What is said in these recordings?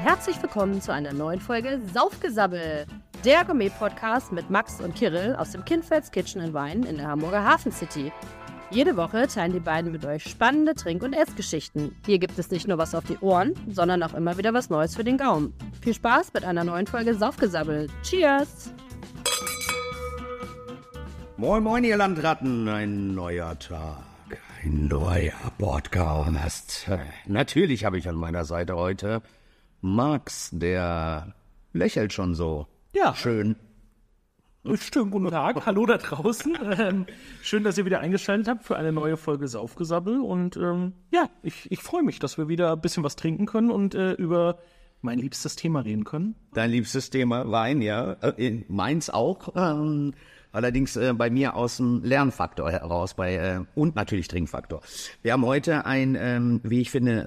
herzlich willkommen zu einer neuen Folge Saufgesabbel, der Gourmet-Podcast mit Max und Kirill aus dem Kindfelds Kitchen & Wine in der Hamburger Hafen City. Jede Woche teilen die beiden mit euch spannende Trink- und Essgeschichten. Hier gibt es nicht nur was auf die Ohren, sondern auch immer wieder was Neues für den Gaumen. Viel Spaß mit einer neuen Folge Saufgesabbel. Cheers! Moin moin ihr Landratten, ein neuer Tag, ein neuer Podcast. Natürlich habe ich an meiner Seite heute Max, der lächelt schon so schön. Schönen guten Tag, hallo da draußen. Schön, dass ihr wieder eingeschaltet habt für eine neue Folge Saufgesabbel. Und ich freue mich, dass wir wieder ein bisschen was trinken können und über mein liebstes Thema reden können. Dein liebstes Thema, Wein, ja. Meins auch. Allerdings bei mir aus dem Lernfaktor heraus und natürlich Trinkfaktor. Wir haben heute ein, wie ich finde,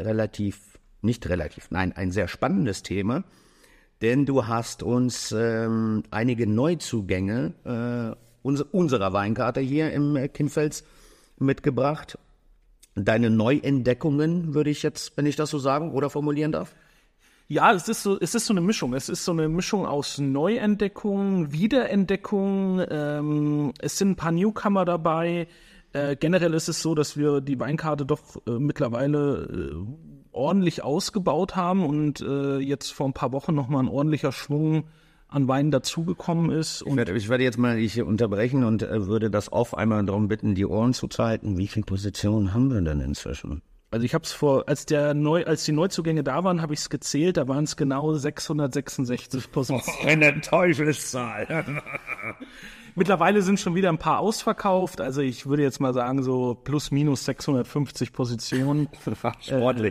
ein sehr spannendes Thema. Denn du hast uns einige Neuzugänge unserer Weinkarte hier im Kindfels mitgebracht. Deine Neuentdeckungen, würde ich jetzt, wenn ich das so sagen oder formulieren darf? Ja, es ist so eine Mischung. Es ist so eine Mischung aus Neuentdeckung, Wiederentdeckung. Es sind ein paar Newcomer dabei. Generell ist es so, dass wir die Weinkarte doch mittlerweile ordentlich ausgebaut haben und jetzt vor ein paar Wochen nochmal ein ordentlicher Schwung an Wein dazugekommen ist. Und ich werde jetzt mal hier unterbrechen und würde das einmal darum bitten, die Ohren zuzuhalten. Wie viele Positionen haben wir denn inzwischen? Also ich habe es als die Neuzugänge da waren, habe ich es gezählt, da waren es genau 666 Positionen. Eine Teufelszahl. Mittlerweile sind schon wieder ein paar ausverkauft, also ich würde jetzt mal sagen so plus minus 650 Positionen. Sportlich.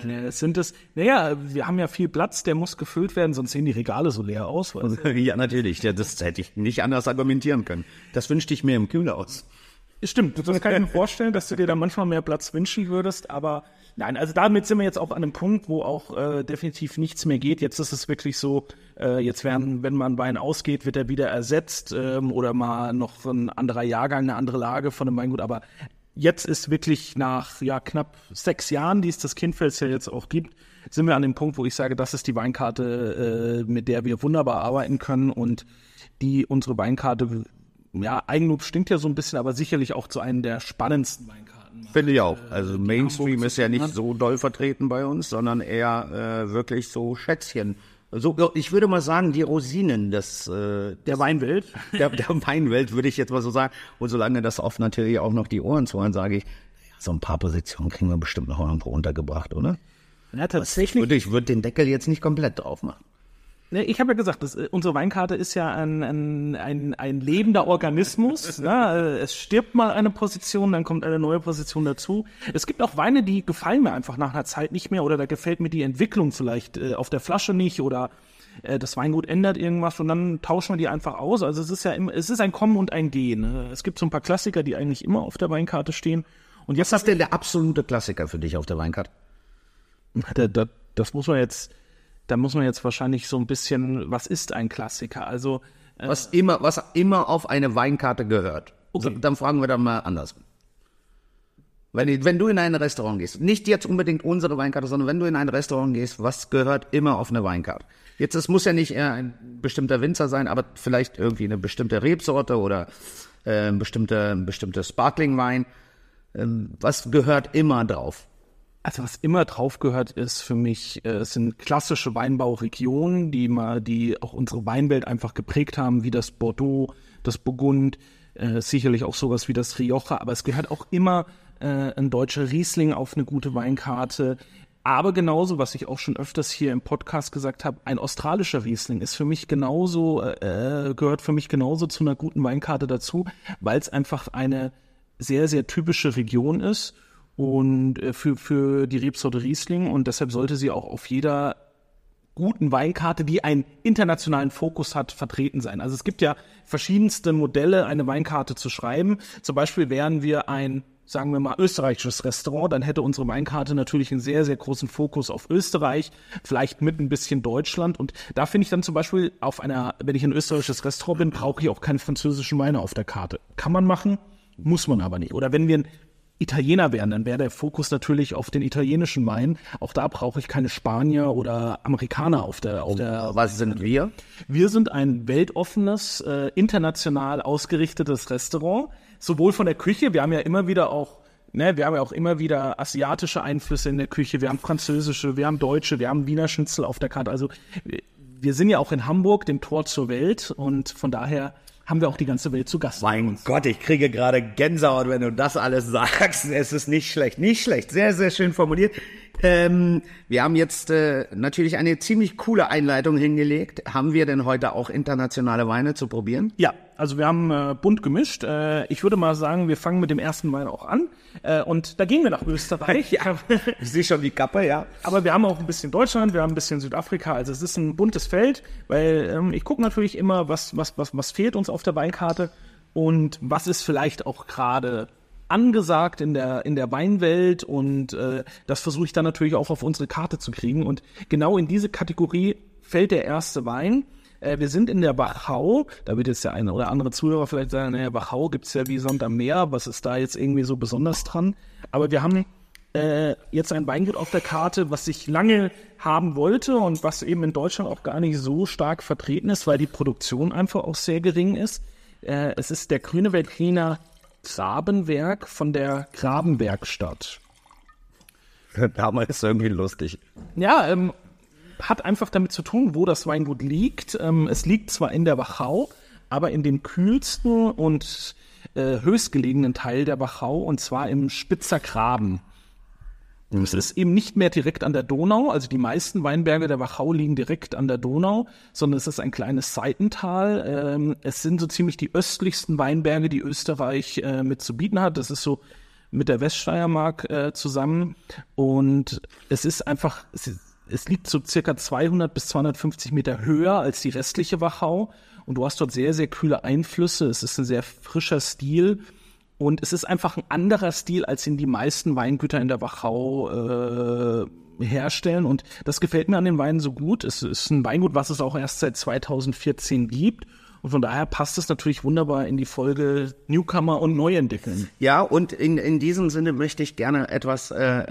Wir haben ja viel Platz, der muss gefüllt werden, sonst sehen die Regale so leer aus. Ja, natürlich, das hätte ich nicht anders argumentieren können. Das wünschte ich mir im Kühlhaus. Stimmt, das kann ich mir vorstellen, dass du dir da manchmal mehr Platz wünschen würdest, aber nein, also damit sind wir jetzt auch an einem Punkt, wo auch definitiv nichts mehr geht. Jetzt ist es wirklich so, wenn man Wein ausgeht, wird er wieder ersetzt oder mal noch ein anderer Jahrgang, eine andere Lage von einem Weingut, aber jetzt ist wirklich nach knapp 6 Jahren, die es das Kindfels ja jetzt auch gibt, sind wir an dem Punkt, wo ich sage, das ist die Weinkarte, mit der wir wunderbar arbeiten können und die unsere Weinkarte, Eigenlob stinkt ja so ein bisschen, aber sicherlich auch zu einem der spannendsten Weinkarten macht. Finde ich auch. Also Mainstream ist ja nicht so doll vertreten bei uns, sondern eher wirklich so Schätzchen. So, ich würde mal sagen, die Rosinen der Weinwelt. Der Weinwelt würde ich jetzt mal so sagen. Und solange das oft natürlich auch noch die Ohren zuhören, sage ich, so ein paar Positionen kriegen wir bestimmt noch irgendwo untergebracht, oder? Ja, tatsächlich. Ich würde den Deckel jetzt nicht komplett drauf machen. Ich habe ja gesagt, unsere Weinkarte ist ja ein lebender Organismus. Es stirbt mal eine Position, dann kommt eine neue Position dazu. Es gibt auch Weine, die gefallen mir einfach nach einer Zeit nicht mehr oder da gefällt mir die Entwicklung vielleicht auf der Flasche nicht oder das Weingut ändert irgendwas und dann tauschen wir die einfach aus. Also es ist ein Kommen und ein Gehen. Es gibt so ein paar Klassiker, die eigentlich immer auf der Weinkarte stehen. Und jetzt was ist denn der absolute Klassiker für dich auf der Weinkarte? Da muss man jetzt wahrscheinlich so ein bisschen, was ist ein Klassiker? Also was immer auf eine Weinkarte gehört. Okay. Dann fragen wir dann mal anders. Wenn du in ein Restaurant gehst, nicht jetzt unbedingt unsere Weinkarte, sondern wenn du in ein Restaurant gehst, was gehört immer auf eine Weinkarte? Jetzt, es muss ja nicht eher ein bestimmter Winzer sein, aber vielleicht irgendwie eine bestimmte Rebsorte oder ein bestimmter Sparkling-Wein. Was gehört immer drauf? Also was immer drauf gehört, ist für mich, sind klassische Weinbauregionen, die auch unsere Weinwelt einfach geprägt haben, wie das Bordeaux, das Burgund, sicherlich auch sowas wie das Rioja, aber es gehört auch immer ein deutscher Riesling auf eine gute Weinkarte. Aber genauso, was ich auch schon öfters hier im Podcast gesagt habe, ein australischer Riesling ist für mich gehört für mich genauso zu einer guten Weinkarte dazu, weil es einfach eine sehr, sehr typische Region ist. Und für die Rebsorte Riesling und deshalb sollte sie auch auf jeder guten Weinkarte, die einen internationalen Fokus hat, vertreten sein. Also es gibt ja verschiedenste Modelle, eine Weinkarte zu schreiben. Zum Beispiel wären wir ein, sagen wir mal, österreichisches Restaurant, dann hätte unsere Weinkarte natürlich einen sehr, sehr großen Fokus auf Österreich, vielleicht mit ein bisschen Deutschland. Und da finde ich dann zum Beispiel wenn ich ein österreichisches Restaurant bin, brauche ich auch keine französischen Weine auf der Karte. Kann man machen, muss man aber nicht. Oder wenn wir ein Italiener wären, dann wäre der Fokus natürlich auf den italienischen Wein. Auch da brauche ich keine Spanier oder Amerikaner auf der. Was sind wir? Wir sind ein weltoffenes, international ausgerichtetes Restaurant, sowohl von der Küche. Wir haben ja immer wieder auch asiatische Einflüsse in der Küche. Wir haben französische, wir haben deutsche, wir haben Wiener Schnitzel auf der Karte. Also wir sind ja auch in Hamburg, dem Tor zur Welt, und von daher haben wir auch die ganze Welt zu Gast. Mein Gott, ich kriege gerade Gänsehaut, wenn du das alles sagst. Es ist nicht schlecht, nicht schlecht. Sehr, sehr schön formuliert. Wir haben jetzt natürlich eine ziemlich coole Einleitung hingelegt. Haben wir denn heute auch internationale Weine zu probieren? Ja, also wir haben bunt gemischt. Ich würde mal sagen, wir fangen mit dem ersten Wein auch an. Und da gehen wir nach Österreich. Ja, ich sehe schon die Kappe, ja. Aber wir haben auch ein bisschen Deutschland, wir haben ein bisschen Südafrika. Also es ist ein buntes Feld, weil ich gucke natürlich immer, was fehlt uns auf der Weinkarte und was ist vielleicht auch gerade angesagt in der Weinwelt, und das versuche ich dann natürlich auch auf unsere Karte zu kriegen, und genau in diese Kategorie fällt der erste Wein. Wir sind in der Wachau, da wird jetzt der eine oder andere Zuhörer vielleicht sagen, naja, Wachau gibt's ja wie Sand am Meer, was ist da jetzt irgendwie so besonders dran? Aber wir haben jetzt ein Weingut auf der Karte, was ich lange haben wollte und was eben in Deutschland auch gar nicht so stark vertreten ist, weil die Produktion einfach auch sehr gering ist. Es ist der Grüne Veltliner Grabenwerk von der Grabenwerkstatt. Damals ist irgendwie lustig. Ja, hat einfach damit zu tun, wo das Weingut liegt. Es liegt zwar in der Wachau, aber in dem kühlsten und höchstgelegenen Teil der Wachau, und zwar im Spitzer Graben. Es ist eben nicht mehr direkt an der Donau, also die meisten Weinberge der Wachau liegen direkt an der Donau, sondern es ist ein kleines Seitental. Es sind so ziemlich die östlichsten Weinberge, die Österreich mit zu bieten hat. Das ist so mit der Weststeiermark zusammen, und es ist einfach, es liegt so circa 200 bis 250 Meter höher als die restliche Wachau, und du hast dort sehr, sehr kühle Einflüsse. Es ist ein sehr frischer Stil. Und es ist einfach ein anderer Stil, als ihn die meisten Weingüter in der Wachau herstellen. Und das gefällt mir an den Weinen so gut. Es ist ein Weingut, was es auch erst seit 2014 gibt. Und von daher passt es natürlich wunderbar in die Folge Newcomer und Neuentwickeln. Ja, und in diesem Sinne möchte ich gerne etwas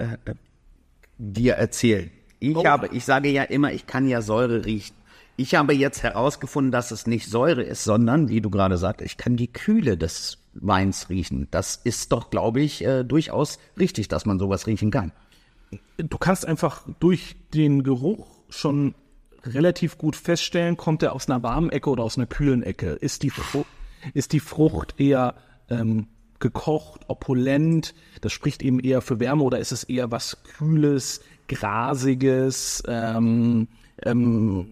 dir erzählen. Ich sage ja immer, ich kann ja Säure riechen. Ich habe jetzt herausgefunden, dass es nicht Säure ist, sondern, wie du gerade sagst, ich kann die Kühle des Weins riechen. Das ist doch, glaube ich, durchaus richtig, dass man sowas riechen kann. Du kannst einfach durch den Geruch schon relativ gut feststellen, kommt er aus einer warmen Ecke oder aus einer kühlen Ecke. Ist die Frucht eher gekocht, opulent, das spricht eben eher für Wärme, oder ist es eher was Kühles, Grasiges, wenn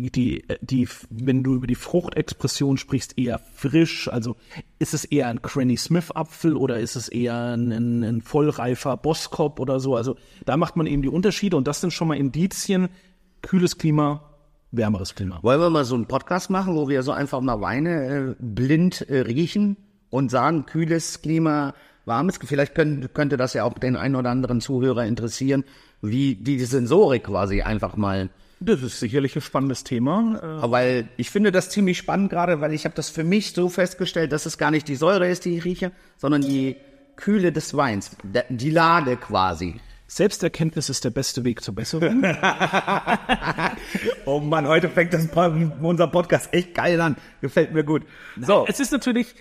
du über die Fruchtexpression sprichst, eher frisch, also ist es eher ein Granny Smith Apfel oder ist es eher ein vollreifer Boskop oder so, also da macht man eben die Unterschiede, und das sind schon mal Indizien, kühles Klima, wärmeres Klima. Wollen wir mal so einen Podcast machen, wo wir so einfach mal Weine blind riechen und sagen, kühles Klima, warmes, vielleicht könnte das ja auch den einen oder anderen Zuhörer interessieren, wie die Sensorik quasi einfach mal. Das ist sicherlich ein spannendes Thema. Weil ich finde das ziemlich spannend gerade, weil ich habe das für mich so festgestellt, dass es gar nicht die Säure ist, die ich rieche, sondern die Kühle des Weins, die Lage quasi. Selbsterkenntnis ist der beste Weg zur Besserung. Oh Mann, heute fängt unser Podcast echt geil an. Gefällt mir gut. So. Es ist natürlich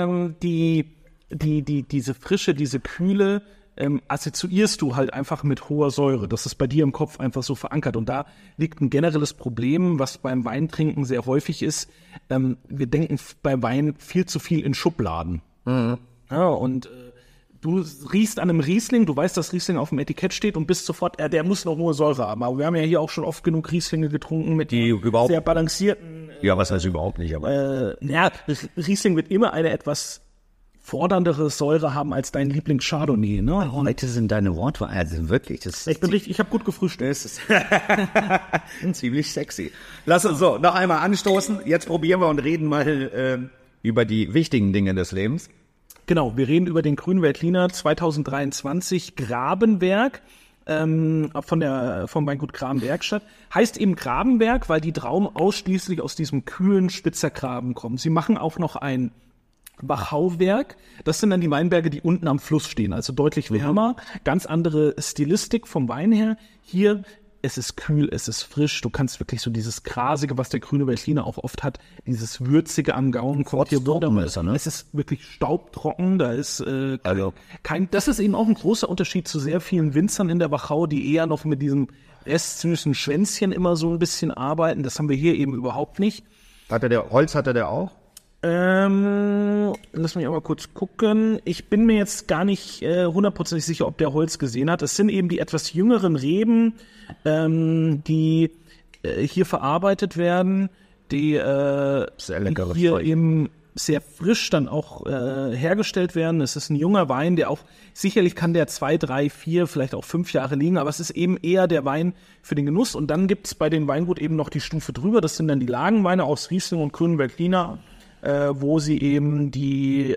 diese Frische, diese Kühle, assoziierst du halt einfach mit hoher Säure. Das ist bei dir im Kopf einfach so verankert. Und da liegt ein generelles Problem, was beim Weintrinken sehr häufig ist. Wir denken beim Wein viel zu viel in Schubladen. Mhm. Ja, und du riechst an einem Riesling, du weißt, dass Riesling auf dem Etikett steht und bist sofort, der muss noch hohe Säure haben. Aber wir haben ja hier auch schon oft genug Rieslinge getrunken mit die sehr balancierten. Ja, was heißt überhaupt nicht, aber. Riesling wird immer eine etwas forderndere Säure haben als dein Lieblings-Chardonnay, ne? Heute sind deine Wortwahl, also wirklich, ich habe gut gefrühstückt. Das ist ziemlich sexy. Lass uns so noch einmal anstoßen. Jetzt probieren wir und reden mal über die wichtigen Dinge des Lebens. Genau, wir reden über den Grünen Veltliner 2023 Grabenwerk vom Weingut Grabenwerkstatt. Heißt eben Grabenwerk, weil die Trauben ausschließlich aus diesem kühlen Spitzer Graben kommen. Sie machen auch noch ein Wachauwerk. Das sind dann die Weinberge, die unten am Fluss stehen, also deutlich wärmer. Ganz andere Stilistik vom Wein her. Hier, es ist kühl, es ist frisch. Du kannst wirklich so dieses Grasige, was der grüne Veltliner auch oft hat, dieses Würzige am Gaumen kommt hier wunderbar. Ist er, ne? Es ist wirklich staubtrocken. Da ist das ist eben auch ein großer Unterschied zu sehr vielen Winzern in der Wachau, die eher noch mit diesem restsüßen Schwänzchen immer so ein bisschen arbeiten. Das haben wir hier eben überhaupt nicht. Holz hatte der auch? Lass mich aber kurz gucken. Ich bin mir jetzt gar nicht 100% sicher, ob der Holz gesehen hat. Es sind eben die etwas jüngeren Reben, die hier verarbeitet werden, die Sehr leckeres hier Zeug. eben sehr frisch dann auch hergestellt werden. Es ist ein junger Wein, der auch, sicherlich kann der 2, 3, 4, vielleicht auch 5 Jahre liegen, aber es ist eben eher der Wein für den Genuss. Und dann gibt's bei den Weingut eben noch die Stufe drüber. Das sind dann die Lagenweine aus Riesling und grünen Veltliner, wo sie eben die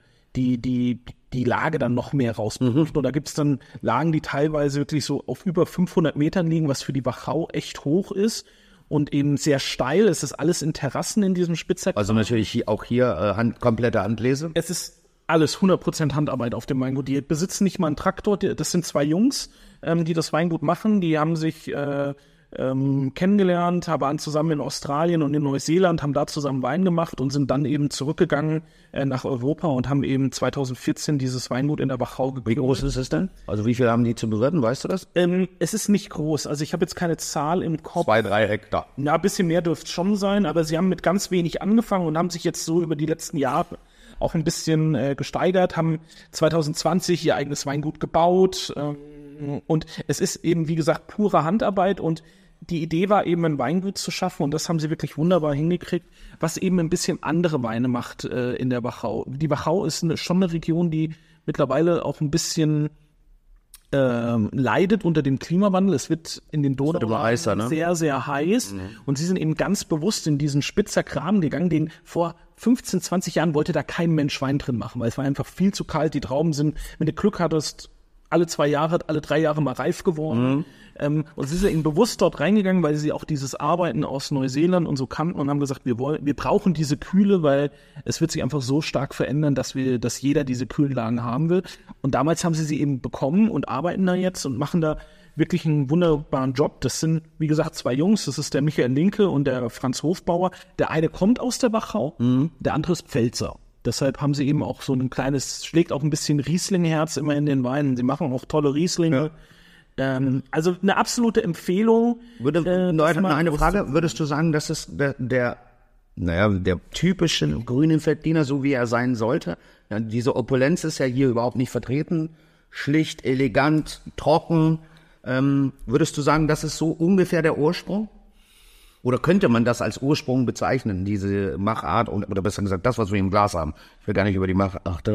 Lage dann noch mehr rausbringen. Und da gibt's dann Lagen, die teilweise wirklich so auf über 500 Metern liegen, was für die Wachau echt hoch ist und eben sehr steil. Es ist alles in Terrassen in diesem Spitzhack. Also natürlich auch hier komplette Handlese. Es ist alles 100% Handarbeit auf dem Weingut. Die besitzen nicht mal einen Traktor. Das sind 2 Jungs, die das Weingut machen. Die haben sich kennengelernt, waren zusammen in Australien und in Neuseeland, haben da zusammen Wein gemacht und sind dann eben zurückgegangen nach Europa und haben eben 2014 dieses Weingut in der Wachau gegründet. Wie groß ist es denn? Also wie viel haben die zu bewirten, weißt du das? Es ist nicht groß. Also ich habe jetzt keine Zahl im Kopf. 2, 3 Hektar. Ja, ein bisschen mehr dürfte es schon sein, aber sie haben mit ganz wenig angefangen und haben sich jetzt so über die letzten Jahre auch ein bisschen gesteigert, haben 2020 ihr eigenes Weingut gebaut und es ist eben, wie gesagt, pure Handarbeit und die Idee war eben, ein Weingut zu schaffen und das haben sie wirklich wunderbar hingekriegt, was eben ein bisschen andere Weine macht in der Wachau. Die Wachau ist schon eine Region, die mittlerweile auch ein bisschen leidet unter dem Klimawandel. Es wird in den Donau sehr, sehr heiß. Und sie sind eben ganz bewusst in diesen Spitzer Kram gegangen, den vor 15, 20 Jahren wollte da kein Mensch Wein drin machen, weil es war einfach viel zu kalt. Die Trauben sind, wenn du Glück hattest, alle 2 Jahre, alle 3 Jahre mal reif geworden. Und sie sind eben bewusst dort reingegangen, weil sie auch dieses Arbeiten aus Neuseeland und so kannten und haben gesagt, wir brauchen diese Kühle, weil es wird sich einfach so stark verändern, dass jeder diese kühlen Lagen haben will. Und damals haben sie eben bekommen und arbeiten da jetzt und machen da wirklich einen wunderbaren Job. Das sind, wie gesagt, 2 Jungs. Das ist der Michael Linke und der Franz Hofbauer. Der eine kommt aus der Wachau, der andere ist Pfälzer. Deshalb haben sie eben auch so ein kleines, schlägt auch ein bisschen Riesling-Herz immer in den Weinen. Sie machen auch tolle Rieslinge. Ja. Also eine absolute Empfehlung. Eine Frage, würdest du sagen, das ist der typische grüne Veltliner, so wie er sein sollte? Ja, diese Opulenz ist ja hier überhaupt nicht vertreten. Schlicht, elegant, trocken. Würdest du sagen, das ist so ungefähr der Ursprung? Oder könnte man das als Ursprung bezeichnen, diese Machart, oder besser gesagt, das, was wir im Glas haben? Ich will gar nicht über die Machart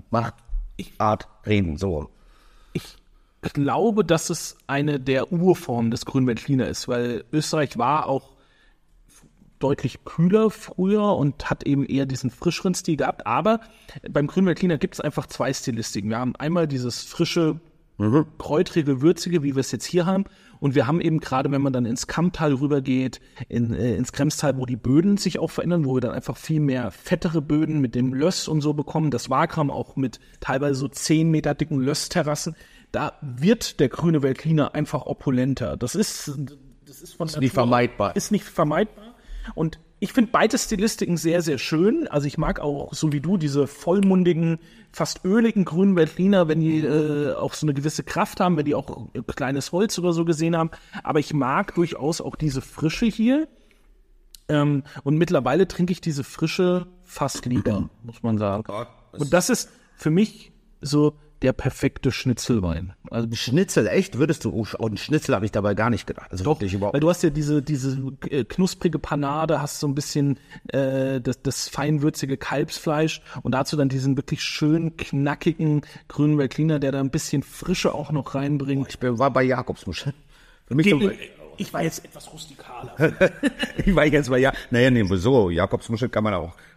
reden, so. Ich glaube, dass es eine der Urformen des grünen Veltliner ist, weil Österreich war auch deutlich kühler früher und hat eben eher diesen frischeren Stil gehabt. Aber beim grünen Veltliner gibt es einfach 2 Stilistiken. Wir haben einmal dieses frische, kräutrige, würzige, wie wir es jetzt hier haben. Und wir haben eben gerade, wenn man dann ins Kammtal rübergeht, ins Kremstal, wo die Böden sich auch verändern, wo wir dann einfach viel mehr fettere Böden mit dem Löss und so bekommen. Das Wagram auch mit teilweise so 10 Meter dicken Lössterrassen. Da wird der grüne Veltliner einfach opulenter. Das ist nicht vermeidbar. Ist nicht vermeidbar. Und ich finde beide Stilistiken sehr, sehr schön. Also ich mag auch, so wie du, diese vollmundigen, fast öligen grünen Veltliner, wenn die auch so eine gewisse Kraft haben, wenn die auch kleines Holz oder so gesehen haben. Aber ich mag durchaus auch diese Frische hier. Und mittlerweile trinke ich diese Frische fast lieber, muss man sagen. Und das ist für mich so der perfekte Schnitzelwein. Also Schnitzel, echt? Würdest du, und Schnitzel habe ich dabei gar nicht gedacht. Also doch, weil du hast ja diese knusprige Panade, hast so ein bisschen das feinwürzige Kalbsfleisch und dazu dann diesen wirklich schön knackigen grünen Veltliner, der da ein bisschen Frische auch noch reinbringt. Ich war bei Jakobsmuschel. Ich war jetzt etwas rustikaler. Jakobsmuschel kann man auch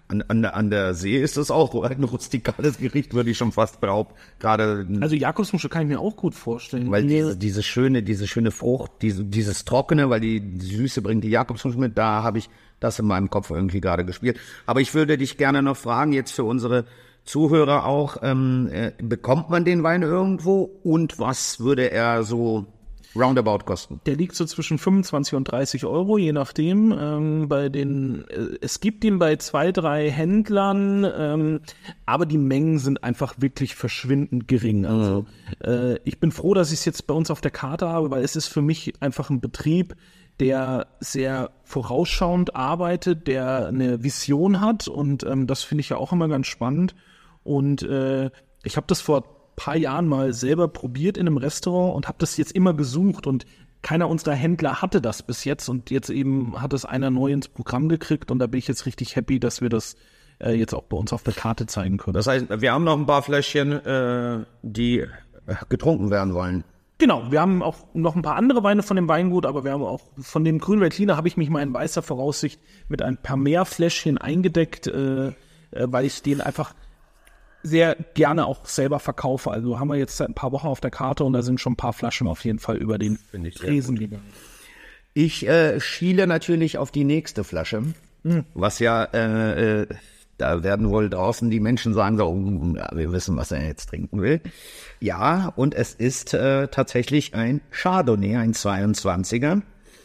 An der See ist das auch ein rustikales Gericht, würde ich schon fast behaupten. Gerade, Also Jakobsmuschel kann ich mir auch gut vorstellen. weil diese schöne Frucht, dieses Trockene, weil die Süße bringt die Jakobsmuschel mit, da habe ich das in meinem Kopf irgendwie gerade gespielt. Aber ich würde dich gerne noch fragen, jetzt für unsere Zuhörer auch, bekommt man den Wein irgendwo und was würde er so roundabout kosten? Der liegt so zwischen 25 und 30 Euro, je nachdem. Es gibt ihn bei 2, 3 Händlern, aber die Mengen sind einfach wirklich verschwindend gering. Also ich bin froh, dass ich es jetzt bei uns auf der Karte habe, weil es ist für mich einfach ein Betrieb, der sehr vorausschauend arbeitet, der eine Vision hat und das finde ich ja auch immer ganz spannend. Und ich habe das vor paar Jahren mal selber probiert in einem Restaurant und habe das jetzt immer gesucht und keiner unserer Händler hatte das bis jetzt und jetzt eben hat es einer neu ins Programm gekriegt und da bin ich jetzt richtig happy, dass wir das jetzt auch bei uns auf der Karte zeigen können. Das heißt, wir haben noch ein paar Fläschchen, die getrunken werden wollen. Genau, wir haben auch noch ein paar andere Weine von dem Weingut, aber wir haben auch von dem Grünen Veltliner habe ich mich mal in weißer Voraussicht mit ein paar mehr Fläschchen eingedeckt, weil ich den einfach sehr gerne auch selber verkaufe. Also haben wir jetzt seit ein paar Wochen auf der Karte und da sind schon ein paar Flaschen auf jeden Fall über den Tresen gegangen. Ich schiele natürlich auf die nächste Flasche, was ja, da werden wohl draußen die Menschen sagen so, ja, wir wissen, was er jetzt trinken will. Ja, und es ist tatsächlich ein Chardonnay, ein 22er.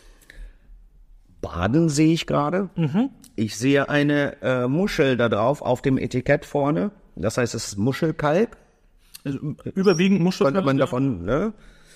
Baden sehe ich gerade. Ich sehe eine Muschel da drauf auf dem Etikett vorne. Das heißt, es ist Muschelkalk. Also, überwiegend Muschelkalk. Könnte man davon, ne?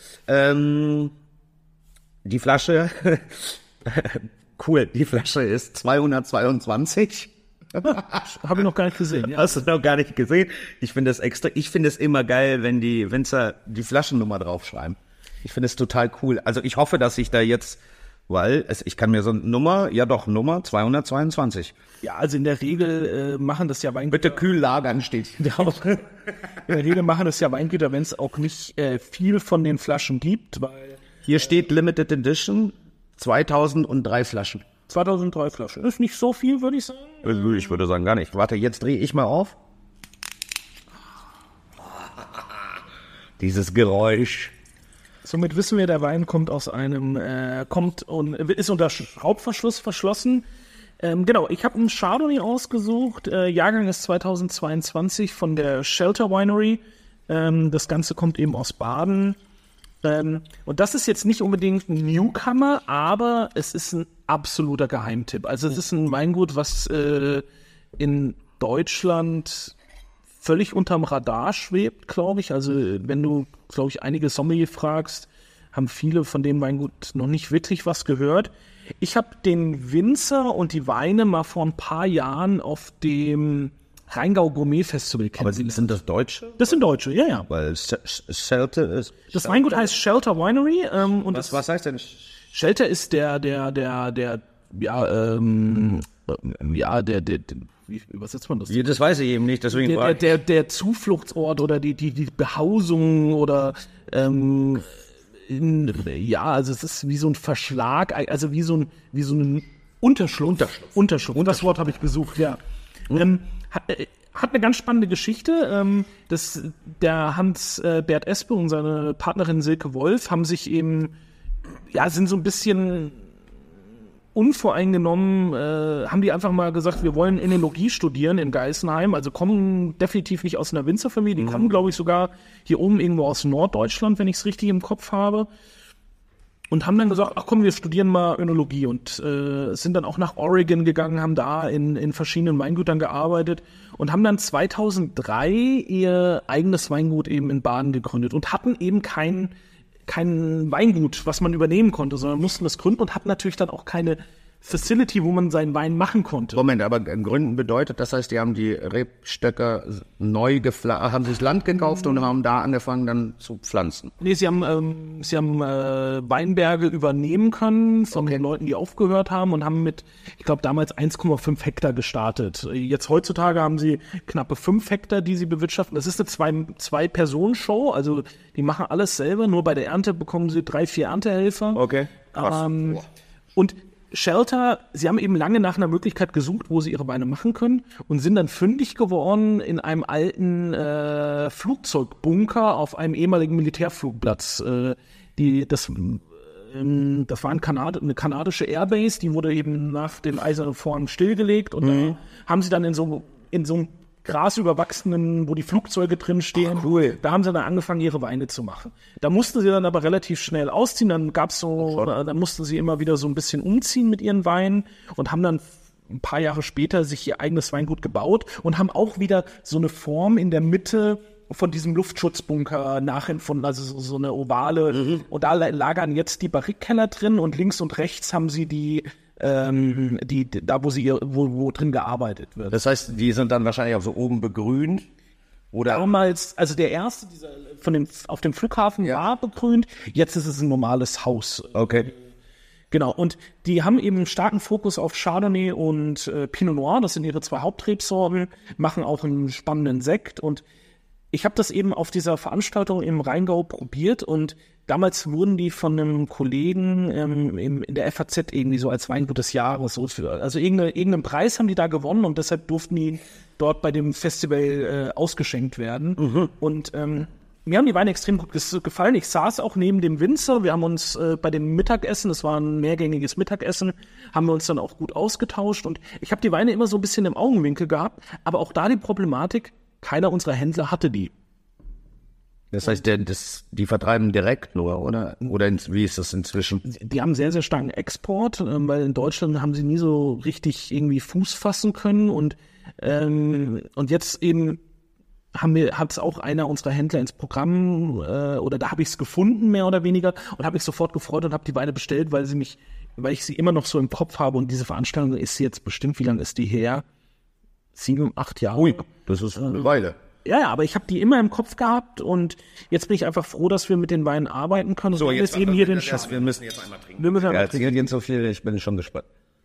Die Flasche, cool, die Flasche ist 222. Habe ich noch gar nicht gesehen. Ja. Hast du noch gar nicht gesehen? Ich finde es immer geil, wenn die Winzer die Flaschennummer draufschreiben. Ich finde es total cool. Also ich hoffe, dass ich da jetzt, ich kann mir so eine Nummer 222. Ja, also in der Regel machen das ja Weingüter. Bitte kühl lagern steht drauf. In der Regel machen das ja Weingüter, wenn es auch nicht viel von den Flaschen gibt, weil hier steht Limited Edition 2003 Flaschen. 2003 Flaschen. Ist nicht so viel, würde ich sagen. Ich würde sagen gar nicht. Warte, jetzt drehe ich mal auf. Dieses Geräusch. Somit wissen wir, der Wein kommt aus einem, ist unter Schraubverschluss verschlossen. Genau, ich habe einen Chardonnay ausgesucht. Jahrgang ist 2022 von der Shelter Winery. Das Ganze kommt eben aus Baden. Und das ist jetzt nicht unbedingt ein Newcomer, aber es ist ein absoluter Geheimtipp. Also es ist ein Weingut, was in Deutschland völlig unterm Radar schwebt, glaube ich. Also wenn du, glaube ich, einige Sommelier fragst, haben viele von dem Weingut noch nicht wirklich was gehört. Ich habe den Winzer und die Weine mal vor ein paar Jahren auf dem Rheingau Gourmet Festival kennengelernt. Aber sind das Deutsche? Das sind Deutsche, ja. Weil Shelter ist... Das Weingut heißt Shelter Winery. Und was heißt denn? Shelter ist wie übersetzt man das? Das weiß ich eben nicht, deswegen der Zufluchtsort oder die Behausung oder also es ist wie so ein Verschlag, also wie so ein Unterschlupf. Unterschlupf. Das Wort habe ich besucht, ja. Hat eine ganz spannende Geschichte. Der Hans-Bert Espe und seine Partnerin Silke Wolf haben sich eben, sind so ein bisschen unvoreingenommen, haben die einfach mal gesagt, wir wollen Önologie studieren in Geisenheim, also kommen definitiv nicht aus einer Winzerfamilie, die kommen, glaube ich, sogar hier oben irgendwo aus Norddeutschland, wenn ich es richtig im Kopf habe. Und haben dann gesagt, ach komm, wir studieren mal Önologie und sind dann auch nach Oregon gegangen, haben da in verschiedenen Weingütern gearbeitet und haben dann 2003 ihr eigenes Weingut eben in Baden gegründet und hatten eben kein Weingut, was man übernehmen konnte, sondern mussten das gründen und hatten natürlich dann auch keine Facility, wo man seinen Wein machen konnte. Moment, aber gründen bedeutet, das heißt, die haben die Rebstöcke neu haben sich Land gekauft und haben da angefangen dann zu pflanzen. Nee, sie haben Weinberge übernehmen können von den Leuten, die aufgehört haben und haben mit, ich glaube, damals 1,5 Hektar gestartet. Jetzt heutzutage haben sie knappe 5 Hektar, die sie bewirtschaften. Das ist eine Zwei-Personen-Show, also die machen alles selber, nur bei der Ernte bekommen sie 3, 4 Erntehelfer. Okay, krass. Und Shelter, sie haben eben lange nach einer Möglichkeit gesucht, wo sie ihre Weine machen können und sind dann fündig geworden in einem alten Flugzeugbunker auf einem ehemaligen Militärflugplatz. Das war eine kanadische Airbase, die wurde eben nach dem Eisernen Vorhang stillgelegt und da haben sie dann in so einem grasüberwachsenen, wo die Flugzeuge drin stehen, da haben sie dann angefangen, ihre Weine zu machen. Da mussten sie dann aber relativ schnell ausziehen, dann mussten sie immer wieder so ein bisschen umziehen mit ihren Weinen und haben dann ein paar Jahre später sich ihr eigenes Weingut gebaut und haben auch wieder so eine Form in der Mitte von diesem Luftschutzbunker nachempfunden, also so eine ovale. Und da lagern jetzt die Barrikkeller drin und links und rechts haben sie da wo drin gearbeitet wird. Das heißt, die sind dann wahrscheinlich auch so oben begrünt? Oder? Damals, also der erste, auf dem Flughafen war begrünt, jetzt ist es ein normales Haus. Okay. Genau, und die haben eben einen starken Fokus auf Chardonnay und Pinot Noir, das sind ihre 2 Hauptrebsorten, machen auch einen spannenden Sekt und ich habe das eben auf dieser Veranstaltung im Rheingau probiert und damals wurden die von einem Kollegen in der FAZ irgendwie so als Weingut des Jahres, also irgendeinen Preis haben die da gewonnen und deshalb durften die dort bei dem Festival ausgeschenkt werden. Und mir haben die Weine extrem gut gefallen. Ich saß auch neben dem Winzer. Wir haben uns bei dem Mittagessen, das war ein mehrgängiges Mittagessen, haben wir uns dann auch gut ausgetauscht und ich habe die Weine immer so ein bisschen im Augenwinkel gehabt, aber auch da die Problematik, keiner unserer Händler hatte die. Das heißt, die vertreiben direkt nur, oder? Oder wie ist das inzwischen? Die haben sehr, sehr starken Export, weil in Deutschland haben sie nie so richtig irgendwie Fuß fassen können und jetzt eben hat es auch einer unserer Händler ins Programm oder da habe ich es gefunden, mehr oder weniger, und habe mich sofort gefreut und habe die Weine bestellt, weil ich sie immer noch so im Kopf habe und diese Veranstaltung ist jetzt bestimmt, wie lange ist die her? 7, 8 Jahre. Ui, das ist eine Weile. Ja, aber ich habe die immer im Kopf gehabt und jetzt bin ich einfach froh, dass wir mit den Weinen arbeiten können. So, jetzt eben hier den wir müssen jetzt einmal trinken. Wir müssen einmal trinken. Erzählen so viel, ich bin schon gespannt.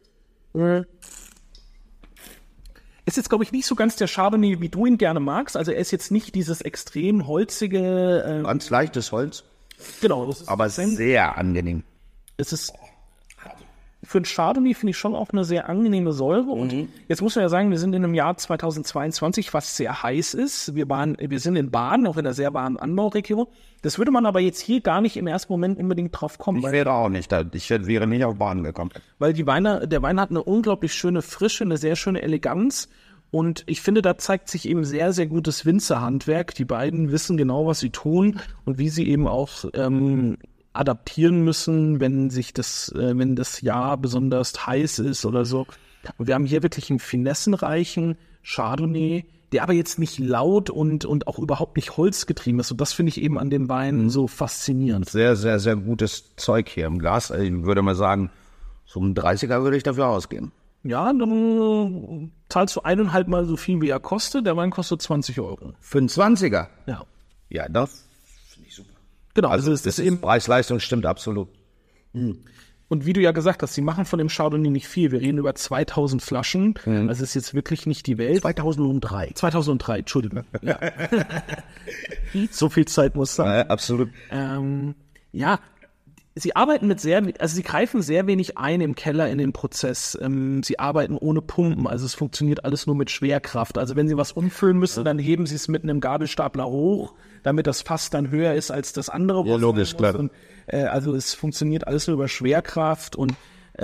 Ist jetzt, glaube ich, nicht so ganz der Chardonnay, wie du ihn gerne magst. Also er ist jetzt nicht dieses extrem holzige... Ganz leichtes Holz. Genau. Aber sehr angenehm. Es ist... Für einen Chardonnay finde ich schon auch eine sehr angenehme Säure. Und jetzt muss man ja sagen, wir sind in einem Jahr 2022, was sehr heiß ist. Wir sind in Baden, auch in einer sehr warmen Anbauregion. Das würde man aber jetzt hier gar nicht im ersten Moment unbedingt drauf kommen. Ich wäre auch nicht da. Ich wäre nicht auf Baden gekommen. Weil der Wein hat eine unglaublich schöne Frische, eine sehr schöne Eleganz. Und ich finde, da zeigt sich eben sehr, sehr gutes Winzerhandwerk. Die beiden wissen genau, was sie tun und wie sie eben auch adaptieren müssen, wenn das Jahr besonders heiß ist oder so. Und wir haben hier wirklich einen finessenreichen Chardonnay, der aber jetzt nicht laut und auch überhaupt nicht holzgetrieben ist. Und das finde ich eben an dem Wein so faszinierend. Sehr, sehr, sehr gutes Zeug hier im Glas. Ich würde mal sagen, so ein 30er würde ich dafür ausgeben. Ja, dann zahlst du 1,5 Mal so viel, wie er kostet. Der Wein kostet 20 Euro. Für einen 20er? Ja. Ja, das finde ich super. Genau. Also das ist eben Preis-Leistung stimmt absolut. Und wie du ja gesagt hast, sie machen von dem Chardonnay nicht viel. Wir reden über 2000 Flaschen. Also ist jetzt wirklich nicht die Welt. 2003. 2003, Entschuldigung. Ja. So viel Zeit muss sein. Ja, absolut. Ja, sie arbeiten sie greifen sehr wenig ein im Keller in den Prozess. Sie arbeiten ohne Pumpen, also es funktioniert alles nur mit Schwerkraft. Also wenn sie was umfüllen müssen, dann heben sie es mit einem Gabelstapler hoch, damit das Fass dann höher ist als das andere. Ja, logisch, klar. Und, also es funktioniert alles nur über Schwerkraft und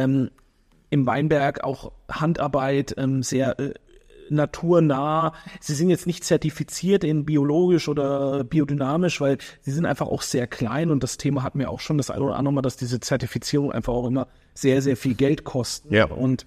im Weinberg auch Handarbeit, sehr naturnah. Sie sind jetzt nicht zertifiziert in biologisch oder biodynamisch, weil sie sind einfach auch sehr klein und das Thema hatten wir auch schon das eine oder andere Mal, dass diese Zertifizierung einfach auch immer sehr, sehr viel Geld kostet. Ja. Und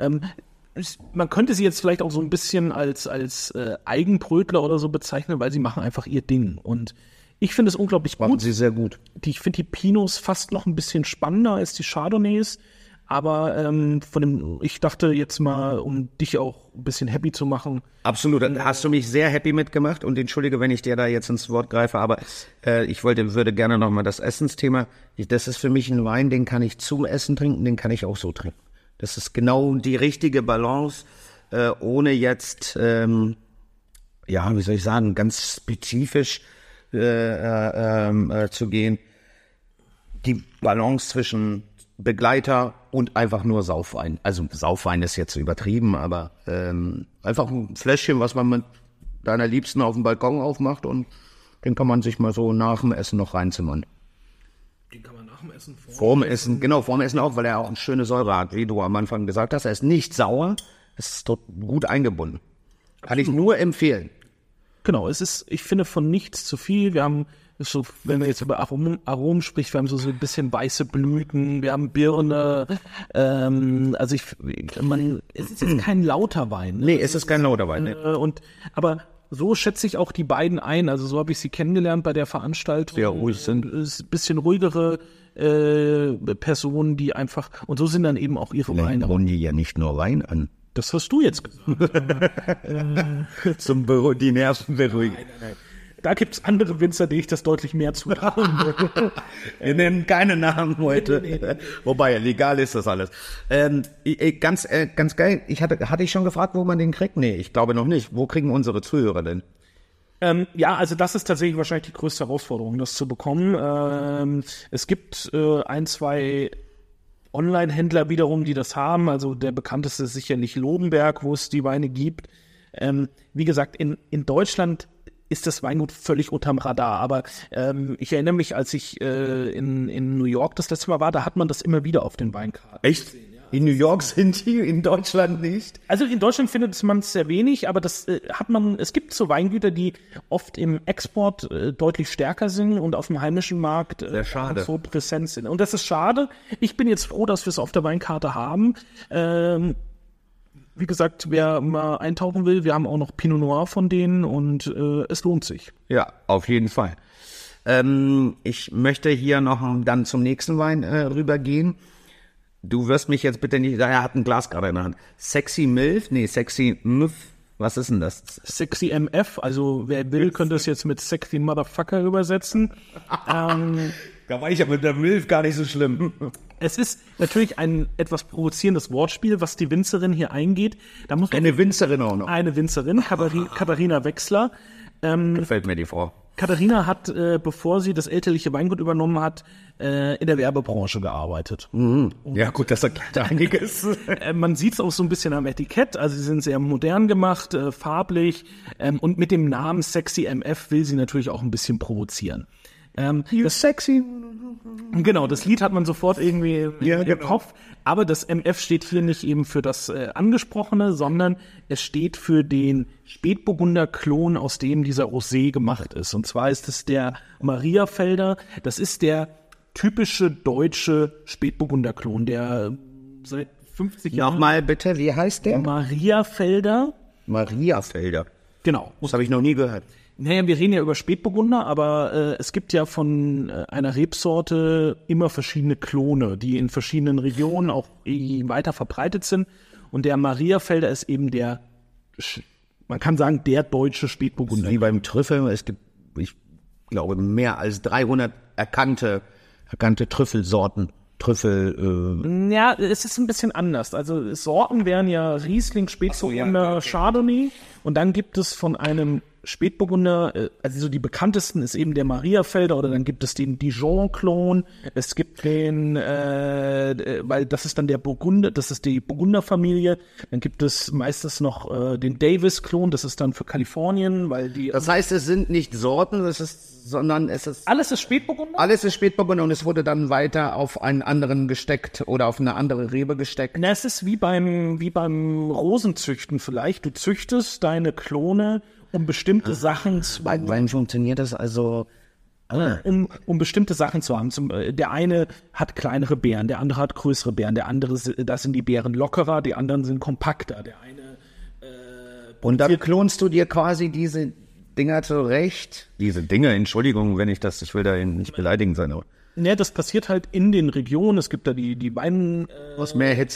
man könnte sie jetzt vielleicht auch so ein bisschen als Eigenbrötler oder so bezeichnen, weil sie machen einfach ihr Ding. Und ich finde es unglaublich gut. Machen sie sehr gut. Ich finde die Pinots fast noch ein bisschen spannender als die Chardonnays. Aber ich dachte jetzt mal, um dich auch ein bisschen happy zu machen. Absolut, da hast du mich sehr happy mitgemacht und entschuldige, wenn ich dir da jetzt ins Wort greife, aber ich würde gerne nochmal das Essensthema, das ist für mich ein Wein, den kann ich zum Essen trinken, den kann ich auch so trinken. Das ist genau die richtige Balance, ohne jetzt, wie soll ich sagen, ganz spezifisch zu gehen. Die Balance zwischen Begleiter und einfach nur Saufwein. Also Saufwein ist jetzt übertrieben, aber einfach ein Fläschchen, was man mit deiner Liebsten auf dem Balkon aufmacht und den kann man sich mal so nach dem Essen noch reinzimmern. Den kann man nach dem Essen Vorm Essen, genau, vorm Essen auch, weil er auch eine schöne Säure hat, wie du am Anfang gesagt hast. Er ist nicht sauer, es ist dort gut eingebunden. Kann ich nur empfehlen. Genau, ich finde von nichts zu viel. Wir haben so, wenn man jetzt über Aromen spricht, wir haben so ein bisschen weiße Blüten, wir haben Birne, es ist jetzt kein lauter Wein. Nee, es ist kein lauter Wein. Nee. Aber so schätze ich auch die beiden ein, also so habe ich sie kennengelernt bei der Veranstaltung. Sehr ruhig sind. Ein bisschen ruhigere Personen, die einfach, und so sind dann eben auch ihre Weine. Bauen die ja nicht nur Wein an. Das hast du jetzt gesagt. Die Nerven beruhigen. Nein. Da gibt's andere Winzer, denen ich das deutlich mehr zutraue. Wir nennen keine Namen heute. Nee. Wobei, legal ist das alles. Ganz geil. Hatte ich schon gefragt, wo man den kriegt? Nee, ich glaube noch nicht. Wo kriegen unsere Zuhörer denn? Ja, also das ist tatsächlich wahrscheinlich die größte Herausforderung, das zu bekommen. Es gibt 1, 2 Online-Händler wiederum, die das haben. Also der bekannteste ist sicherlich Lobenberg, wo es die Weine gibt. Wie gesagt, in Deutschland ist das Weingut völlig unterm Radar. Aber ich erinnere mich, als ich in New York das letzte Mal war, da hat man das immer wieder auf den Weinkarten. Echt? Gesehen, ja. In New York sind die, in Deutschland nicht? Also in Deutschland findet man es sehr wenig, aber das es gibt so Weingüter, die oft im Export deutlich stärker sind und auf dem heimischen Markt sehr schade. So präsent sind. Und das ist schade. Ich bin jetzt froh, dass wir es auf der Weinkarte haben. Wie gesagt, wer mal eintauchen will, wir haben auch noch Pinot Noir von denen und es lohnt sich. Ja, auf jeden Fall. Ich möchte hier noch dann zum nächsten Wein rübergehen. Du wirst mich jetzt bitte nicht, er hat ein Glas gerade in der Hand. Sexy MF, was ist denn das? Sexy MF, also wer will, könnte es jetzt mit Sexy Motherfucker übersetzen. Da war ich ja mit der Milf gar nicht so schlimm. Es ist natürlich ein etwas provozierendes Wortspiel, was die Winzerin hier eingeht. Da muss eine Winzerin auch noch. Eine Winzerin, Katharina Wechsler. Gefällt mir die Frau. Katharina hat, bevor sie das elterliche Weingut übernommen hat, in der Werbebranche gearbeitet. Mhm. Ja gut, das erklärt einiges. Man sieht es auch so ein bisschen am Etikett, also sie sind sehr modern gemacht, farblich und mit dem Namen Sexy MF will sie natürlich auch ein bisschen provozieren. Das sexy. Genau, das Lied hat man sofort irgendwie im Kopf, aber das MF steht hier nicht eben für das Angesprochene, sondern es steht für den Spätburgunder-Klon, aus dem dieser Rosé gemacht ist. Und zwar ist es der Mariafelder, das ist der typische deutsche Spätburgunder-Klon, der seit 50 Jahren... Nochmal bitte, wie heißt der? Mariafelder. Mariafelder. Genau. Das habe ich noch nie gehört. Naja, wir reden ja über Spätburgunder, aber es gibt ja von einer Rebsorte immer verschiedene Klone, die in verschiedenen Regionen auch weiter verbreitet sind. Und der Mariafelder ist eben der, man kann sagen, der deutsche Spätburgunder. Wie beim Trüffel, es gibt, ich glaube, mehr als 300 erkannte Trüffelsorten. Ja, es ist ein bisschen anders. Also Sorten wären ja Riesling, Spätburgunder, Chardonnay. Und dann gibt es von einem Spätburgunder, also so die bekanntesten ist eben der Mariafelder oder dann gibt es den Dijon-Klon. Es gibt den, weil das ist dann der Burgunder, das ist die Burgunderfamilie. Dann gibt es meistens noch den Davis-Klon, das ist dann für Kalifornien, weil die... Das heißt, es sind nicht Sorten, sondern es ist... Alles ist Spätburgunder? Alles ist Spätburgunder und es wurde dann weiter auf einen anderen gesteckt oder auf eine andere Rebe gesteckt. Na, es ist wie beim Rosenzüchten vielleicht. Du züchtest deine Klone, um bestimmte Sachen zu... Wann funktioniert das also? Um bestimmte Sachen zu haben. Der eine hat kleinere Beeren, der andere hat größere Beeren, der andere, da sind die Beeren lockerer, die anderen sind kompakter. Der eine... Und dann klonst du dir quasi diese Dinger zurecht? Diese Dinge, Entschuldigung, ich will da nicht beleidigend sein, aber... Ne, das passiert halt in den Regionen. Es gibt da die Wein... Was mehr Hitze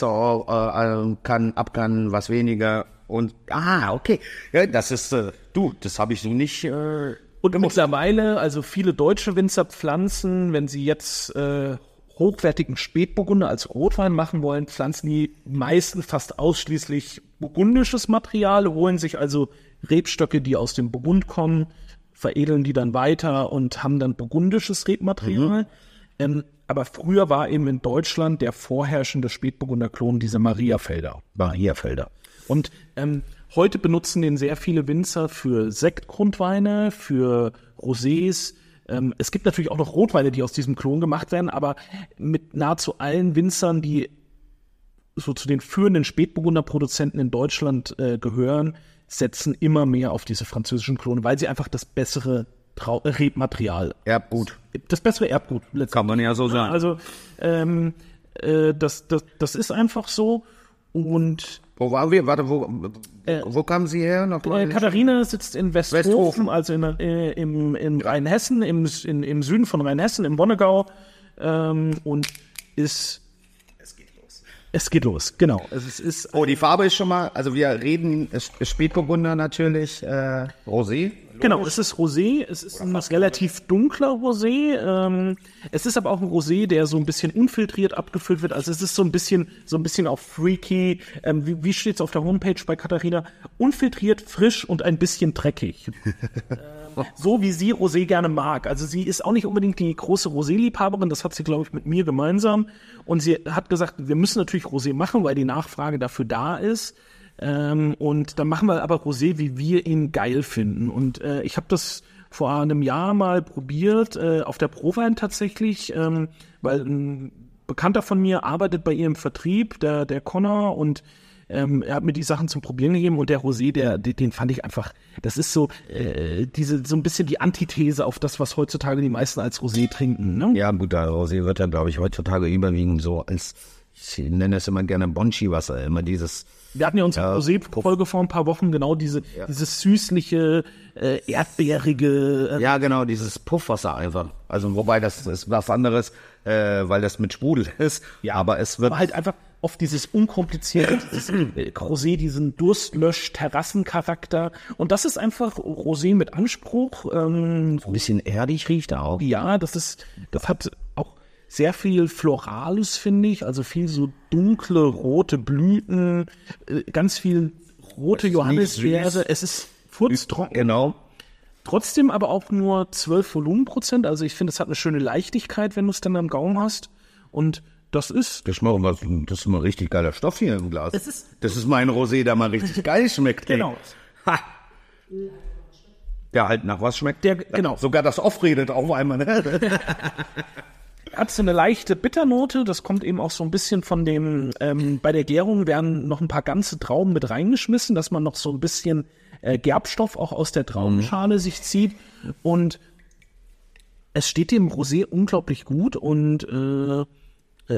kann, was weniger... Und, okay. Ja, das ist, das habe ich so nicht... Und mittlerweile, also viele deutsche Winzer pflanzen, wenn sie jetzt hochwertigen Spätburgunder als Rotwein machen wollen, pflanzen die meisten fast ausschließlich burgundisches Material, holen sich also Rebstöcke, die aus dem Burgund kommen, veredeln die dann weiter und haben dann burgundisches Rebmaterial. Aber früher war eben in Deutschland der vorherrschende Spätburgunder-Klon diese Mariafelder. Und heute benutzen den sehr viele Winzer für Sektgrundweine, für Rosés. Es gibt natürlich auch noch Rotweine, die aus diesem Klon gemacht werden, aber mit nahezu allen Winzern, die so zu den führenden Spätburgunder-Produzenten in Deutschland gehören, setzen immer mehr auf diese französischen Klone, weil sie einfach das bessere Rebmaterial. Erbgut. Das bessere Erbgut. Kann man ja so sagen. Also das ist einfach so. Und Wo waren wir? Warte, wo kamen Sie her? Katharina sitzt in Westhofen, also in Rheinhessen, im Süden von Rheinhessen, im Wonnegau, und ist. Es geht los, genau. Die Farbe ist schon mal, also wir reden Spätburgunder natürlich, Rosé. Genau, es ist Rosé, es ist ein relativ dunkler Rosé. Es ist aber auch ein Rosé, der so ein bisschen unfiltriert abgefüllt wird. Also es ist so ein bisschen auch freaky. Wie steht es auf der Homepage bei Katharina? Unfiltriert, frisch und ein bisschen dreckig. So wie sie Rosé gerne mag. Also sie ist auch nicht unbedingt die große Rosé-Liebhaberin, das hat sie, glaube ich, mit mir gemeinsam. Und sie hat gesagt, wir müssen natürlich Rosé machen, weil die Nachfrage dafür da ist. Und dann machen wir aber Rosé, wie wir ihn geil finden. Und ich habe das vor einem Jahr mal probiert, auf der Prowein tatsächlich, weil ein Bekannter von mir arbeitet bei ihr im Vertrieb, der Connor, und er hat mir die Sachen zum Probieren gegeben, und der Rosé, den fand ich einfach, das ist so so ein bisschen die Antithese auf das, was heutzutage die meisten als Rosé trinken. Ne? Ja, gut, der Rosé wird ja, glaube ich, heutzutage überwiegend so als, ich nenne es immer gerne Bonchi-Wasser, immer dieses. Wir hatten ja unsere Rosé-Folge vor ein paar Wochen, genau dieses süßliche, erdbeerige. Ja, genau, dieses Puffwasser einfach. Also, wobei das ist was anderes, weil das mit Sprudel ist. Ja, aber es wird. Aber halt einfach oft dieses unkomplizierte, dieses Rosé, diesen Durstlösch-Terrassencharakter. Und das ist einfach Rosé mit Anspruch. Ein bisschen erdig riecht er auch. Ja, das hat auch sehr viel Florales, finde ich, also viel so dunkle, rote Blüten, ganz viel rote Johannisbeere. Es ist furztrocken. Genau. Trotzdem aber auch nur 12 Volumenprozent. Also ich finde, es hat eine schöne Leichtigkeit, wenn du es dann am Gaumen hast. Und das ist mal richtig geiler Stoff hier im Glas. Das ist mein Rosé, der mal richtig geil schmeckt. Genau. Ha. Der halt nach was schmeckt. Genau. Sogar das Off redet auf einmal. Ne? Hat so eine leichte Bitternote, das kommt eben auch so ein bisschen von dem, bei der Gärung werden noch ein paar ganze Trauben mit reingeschmissen, dass man noch so ein bisschen Gerbstoff auch aus der Traubenschale sich zieht, und es steht dem Rosé unglaublich gut, und ich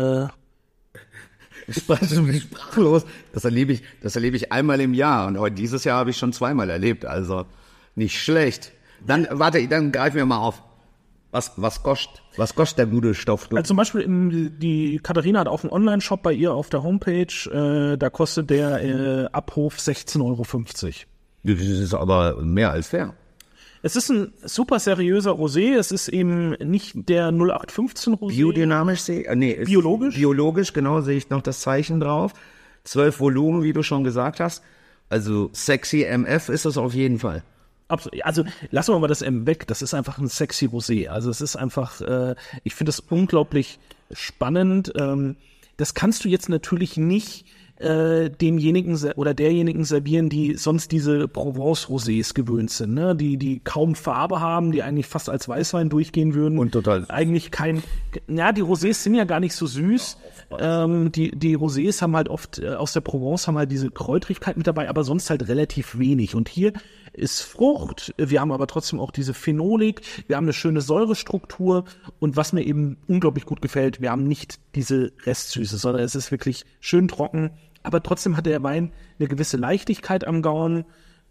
bin sprachlos. Das erlebe ich einmal im Jahr, und heute dieses Jahr habe ich schon zweimal erlebt, also nicht schlecht. Dann greifen wir mal auf. Was kostet der gute Stoff? Also zum Beispiel, die Katharina hat auch einen Online-Shop bei ihr auf der Homepage, da kostet der Abhof 16,50 €. Das ist aber mehr als fair. Es ist ein super seriöser Rosé, es ist eben nicht der 0815 Rosé. Biodynamisch biologisch? Biologisch, genau, sehe ich noch das Zeichen drauf. 12 Volumen, wie du schon gesagt hast. Also sexy MF ist es auf jeden Fall. Also lassen wir mal das M weg, das ist einfach ein sexy Rosé. Also es ist einfach, ich finde es unglaublich spannend. Das kannst du jetzt natürlich nicht demjenigen oder derjenigen servieren, die sonst diese Provence-Rosés gewöhnt sind, ne? Die kaum Farbe haben, die eigentlich fast als Weißwein durchgehen würden. Und total. Eigentlich die Rosés sind ja gar nicht so süß. Die Rosés haben halt oft aus der Provence haben halt diese Kräutrigkeit mit dabei, aber sonst halt relativ wenig. Und hier ist Frucht, wir haben aber trotzdem auch diese Phenolik, wir haben eine schöne Säurestruktur, und was mir eben unglaublich gut gefällt, wir haben nicht diese Restsüße, sondern es ist wirklich schön trocken, aber trotzdem hat der Wein eine gewisse Leichtigkeit am Gaumen.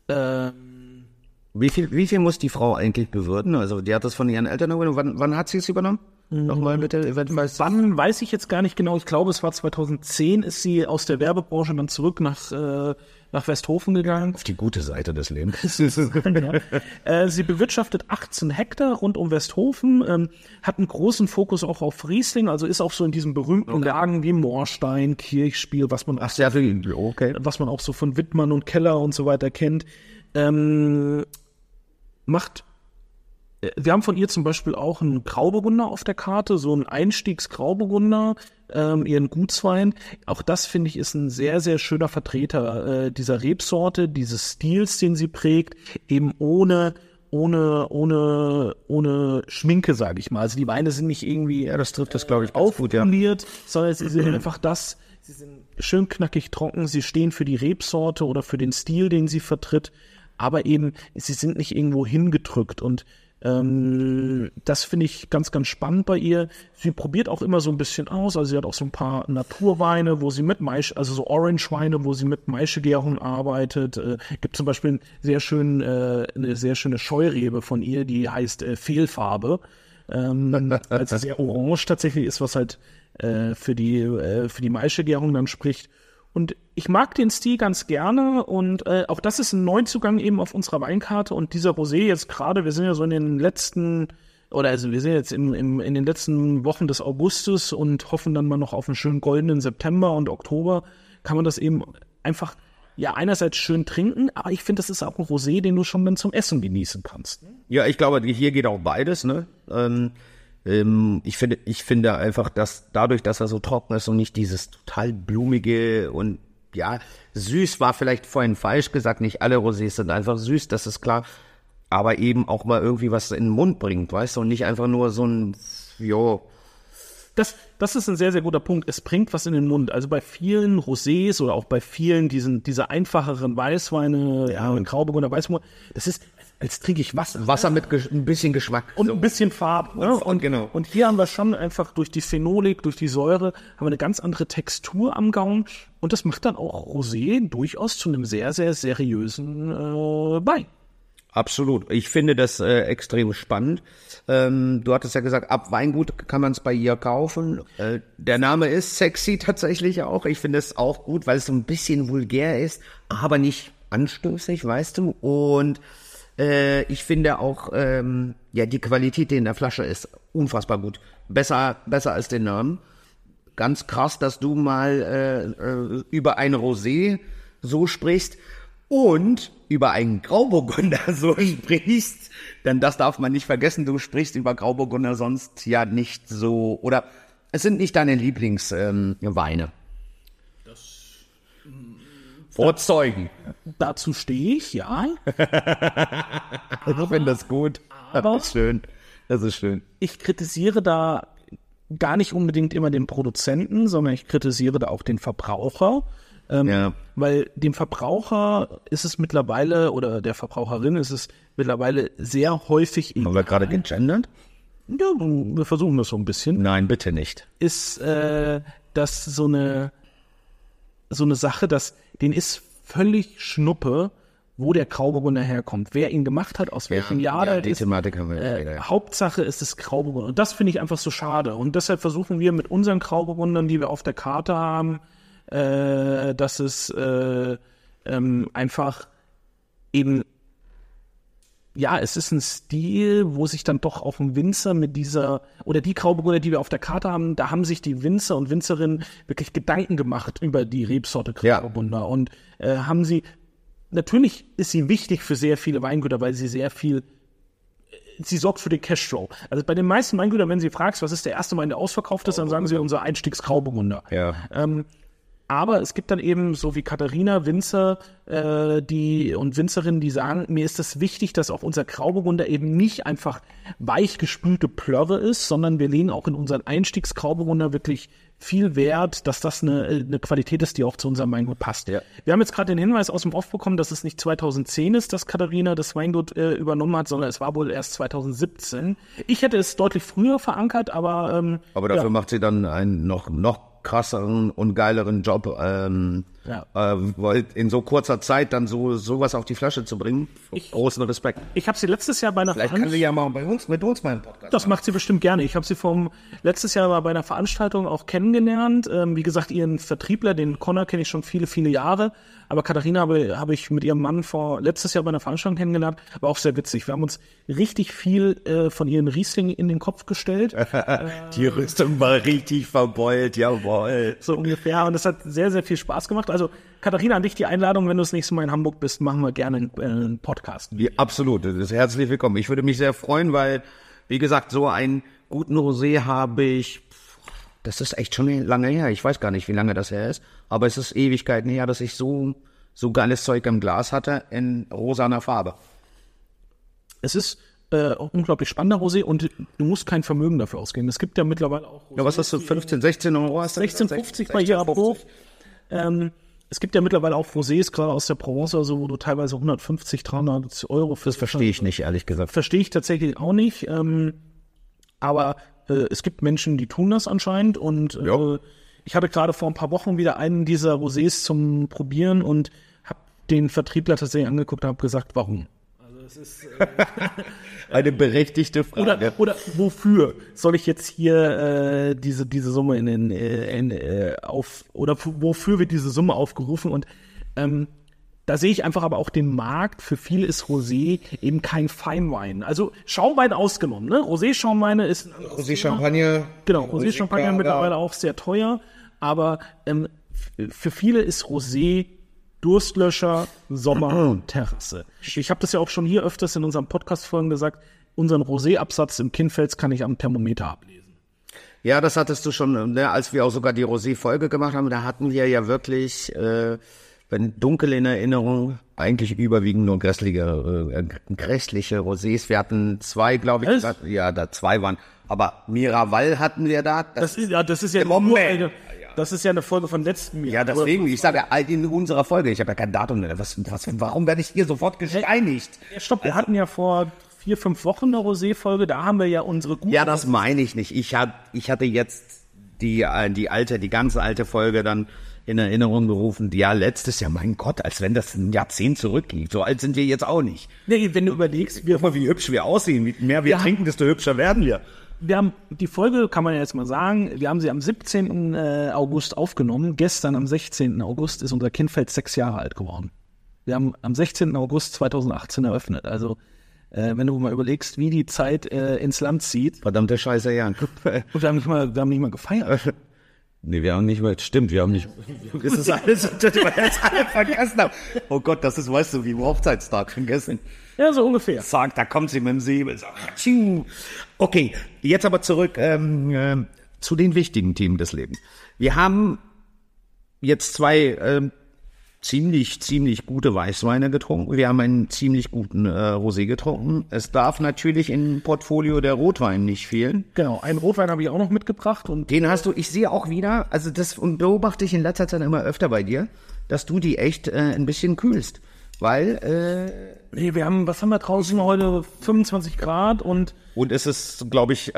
Wie viel muss die Frau eigentlich bewirten? Also die hat das von ihren Eltern übernommen. Wann hat sie es übernommen? Nochmal bitte. Wann weiß ich jetzt gar nicht genau. Ich glaube, es war 2010, ist sie aus der Werbebranche dann zurück nach Westhofen gegangen. Auf die gute Seite des Lebens. Sie bewirtschaftet 18 Hektar rund um Westhofen, hat einen großen Fokus auch auf Riesling, also ist auch so in diesen berühmten Lagen wie Moorstein, Kirchspiel, was man auch so von Wittmann und Keller und so weiter kennt. Macht wir haben von ihr zum Beispiel auch einen Grauburgunder auf der Karte, so einen Einstiegs-Grauburgunder, ihren Gutswein. Auch das, finde ich, ist ein sehr, sehr schöner Vertreter dieser Rebsorte, dieses Stils, den sie prägt, eben ohne Schminke, sage ich mal. Also die Weine sind nicht irgendwie das trifft das, glaube ich, aufpoliert, sondern sie sind einfach sie sind schön knackig trocken, sie stehen für die Rebsorte oder für den Stil, den sie vertritt, aber eben, sie sind nicht irgendwo hingedrückt und das finde ich ganz, ganz spannend bei ihr. Sie probiert auch immer so ein bisschen aus, also sie hat auch so ein paar Naturweine, wo sie mit also so Orange-Weine, wo sie mit Maischegärung arbeitet. Gibt zum Beispiel eine sehr schöne Scheurebe von ihr, die heißt Fehlfarbe. Also sehr orange tatsächlich ist, was halt für die Maischegärung dann spricht. Und ich mag den Stil ganz gerne und auch das ist ein Neuzugang eben auf unserer Weinkarte und dieser Rosé jetzt gerade, wir sind ja so in den letzten, wir sind jetzt in den letzten Wochen des Augustes und hoffen dann mal noch auf einen schönen goldenen September und Oktober, kann man das eben einfach, ja, einerseits schön trinken, aber ich finde, das ist auch ein Rosé, den du schon dann zum Essen genießen kannst. Ja, ich glaube, hier geht auch beides, ne? Ich finde einfach, dass dadurch, dass er so trocken ist und nicht dieses total blumige und ja, süß war vielleicht vorhin falsch gesagt, nicht alle Rosés sind einfach süß, das ist klar, aber eben auch mal irgendwie was in den Mund bringt, weißt du, und nicht einfach nur so ein, Das ist ein sehr, sehr guter Punkt. Es bringt was in den Mund. Also bei vielen Rosés oder auch bei vielen diese einfacheren Weißweine, ja, und Grauburgunder, Weißburgunder, das ist, als trinke ich Wasser. Wasser mit ein bisschen Geschmack. Und so ein bisschen Farbe. Ne? Genau. Und hier haben wir schon einfach durch die Phenolik, durch die Säure, haben wir eine ganz andere Textur am Gaumen. Und das macht dann auch Rosé durchaus zu einem sehr, sehr seriösen Wein. Absolut. Ich finde das extrem spannend. Du hattest ja gesagt, ab Weingut kann man es bei ihr kaufen. Der Name ist sexy tatsächlich auch. Ich finde es auch gut, weil es so ein bisschen vulgär ist, aber nicht anstößig, weißt du. Und ich finde auch, die Qualität, die in der Flasche ist, unfassbar gut. Besser als den Namen. Ganz krass, dass du mal über ein Rosé so sprichst und über einen Grauburgunder so sprichst. Denn das darf man nicht vergessen, du sprichst über Grauburgunder sonst ja nicht so, oder es sind nicht deine Lieblingsweine. Vorzeugen. Dazu stehe ich, ja. Ich finde das gut. Das ist schön. Ich kritisiere da gar nicht unbedingt immer den Produzenten, sondern ich kritisiere da auch den Verbraucher. Weil dem Verbraucher ist es mittlerweile, oder der Verbraucherin ist es mittlerweile sehr häufig... Haben wir gerade gegendert? Ja, wir versuchen das so ein bisschen. Nein, bitte nicht. Ist das so eine Sache, dass denen ist völlig Schnuppe, wo der Grauburgunder herkommt, wer ihn gemacht hat, aus welchem Jahr der die ist. Thematik haben wir Hauptsache ist es Grauburgunder. Und das finde ich einfach so schade. Und deshalb versuchen wir mit unseren Grauburgundern, die wir auf der Karte haben, dass es einfach eben, ja, es ist ein Stil, wo sich dann doch auch ein Winzer mit oder die Grauburgunder, die wir auf der Karte haben, da haben sich die Winzer und Winzerinnen wirklich Gedanken gemacht über die Rebsorte Grauburgunder und haben sie, natürlich ist sie wichtig für sehr viele Weingüter, weil sie sie sorgt für den Cashflow. Also bei den meisten Weingütern, wenn sie fragst, was ist der erste Wein, der ausverkauft ist, dann sagen sie unser Einstiegs-Grauburgunder. Ja. Aber es gibt dann eben, so wie Katharina, Winzer und Winzerinnen, die sagen, mir ist es wichtig, dass auch unser Grauburgunder eben nicht einfach weich gespülte Plörre ist, sondern wir legen auch in unseren Einstiegsgrauburgunder wirklich viel Wert, dass das eine Qualität ist, die auch zu unserem Weingut passt. Ja. Wir haben jetzt gerade den Hinweis aus dem Off bekommen, dass es nicht 2010 ist, dass Katharina das Weingut übernommen hat, sondern es war wohl erst 2017. Ich hätte es deutlich früher verankert, aber dafür macht sie dann einen noch krasseren und geileren Job, weil in so kurzer Zeit dann sowas auf die Flasche zu bringen. Großen Respekt. Ich habe sie letztes Jahr bei einer Vielleicht kann sie ja mal mit uns mal einen Podcast Das macht sie bestimmt gerne. Ich habe sie letztes Jahr mal bei einer Veranstaltung auch kennengelernt. Wie gesagt, ihren Vertriebler, den Connor, kenne ich schon viele, viele Jahre. Aber Katharina habe ich mit ihrem Mann letztes Jahr bei einer Veranstaltung kennengelernt. War auch sehr witzig. Wir haben uns richtig viel von ihren Riesling in den Kopf gestellt. Die Rüstung war richtig verbeult, jawohl. So ungefähr. Und das hat sehr, sehr viel Spaß gemacht. Also Also Katharina, an dich die Einladung, wenn du das nächste Mal in Hamburg bist, machen wir gerne einen Podcast. Ja, absolut, das ist herzlich willkommen. Ich würde mich sehr freuen, weil, wie gesagt, so einen guten Rosé habe ich, das ist echt schon lange her. Ich weiß gar nicht, wie lange das her ist, aber es ist Ewigkeiten her, dass ich so geiles Zeug im Glas hatte in rosaner Farbe. Es ist unglaublich spannender Rosé und du musst kein Vermögen dafür ausgeben. Es gibt ja mittlerweile auch Rosés. Ja, was hast du, 15, 16 Euro? 16,50 bei hier ab hoch. Es gibt ja mittlerweile auch Rosés, gerade aus der Provence, also wo du teilweise 150, 300 Euro für. Das verstehe ich nicht, ehrlich gesagt. Verstehe ich tatsächlich auch nicht. Aber es gibt Menschen, die tun das anscheinend. Und ich hatte gerade vor ein paar Wochen wieder einen dieser Rosés zum Probieren und habe den Vertriebler tatsächlich angeguckt und habe gesagt, warum? Also es ist eine berechtigte Frage. Oder wofür soll ich jetzt hier diese Summe wofür wird diese Summe aufgerufen? Und da sehe ich einfach aber auch den Markt. Für viele ist Rosé eben kein Feinwein. Also Schaumwein ausgenommen, ne? Rosé-Schaumweine ist Rosé-Champagner. Genau, Rosé-Champagner mittlerweile auch sehr teuer. Aber für viele ist Rosé Durstlöscher, Sommer, Terrasse. Ich habe das ja auch schon hier öfters in unseren Podcast-Folgen gesagt, unseren Rosé-Absatz im Kinnfels kann ich am Thermometer ablesen. Ja, das hattest du schon, ne, als wir auch sogar die Rosé-Folge gemacht haben, da hatten wir ja wirklich, wenn dunkel in Erinnerung, eigentlich überwiegend nur grässliche Rosés. Wir hatten 2, glaube ich. Was? Ja, da 2 waren. Aber Miraval hatten wir da. Das ist ja Moment. Das ist ja eine Folge von letztem Jahr. Ja, deswegen, ich sage ja in unserer Folge, ich habe ja kein Datum mehr. Warum werde ich hier sofort gesteinigt? Ja, stopp, wir hatten ja vor 4-5 Wochen eine Rosé-Folge, da haben wir ja unsere gute... Ja, das meine ich nicht. Ich hatte jetzt die ganz alte Folge dann in Erinnerung gerufen. Ja, letztes Jahr, mein Gott, als wenn das ein Jahrzehnt zurückliegt. So alt sind wir jetzt auch nicht. Nee, wenn du überlegst... Guck mal, wie hübsch wir aussehen. Je mehr wir trinken, desto hübscher werden wir. Wir haben die Folge, kann man ja jetzt mal sagen, wir haben sie am 17. August aufgenommen. Gestern, am 16. August, ist unser Kinnfels 6 Jahre alt geworden. Wir haben am 16. August 2018 eröffnet. Also, wenn du mal überlegst, wie die Zeit ins Land zieht. Verdammte Scheiße, ja. Und wir haben nicht mal gefeiert. Nee, wir haben nicht mal, stimmt, wir haben nicht, das ist alles, das wir jetzt alle vergessen haben. Oh Gott, das ist, weißt du, wie im Hochzeitstag vergessen. Ja, so ungefähr. Sagt, da kommt sie mit dem Säbel. Okay, jetzt aber zurück zu den wichtigen Themen des Lebens. Wir haben jetzt 2 ziemlich gute Weißweine getrunken. Wir haben einen ziemlich guten Rosé getrunken. Es darf natürlich im Portfolio der Rotwein nicht fehlen. Genau, einen Rotwein habe ich auch noch mitgebracht. Und den hast du, ich sehe auch wieder, also das beobachte ich in letzter Zeit immer öfter bei dir, dass du die echt ein bisschen kühlst. Weil, nee, was haben wir draußen heute? 25 Grad und es ist, glaube ich,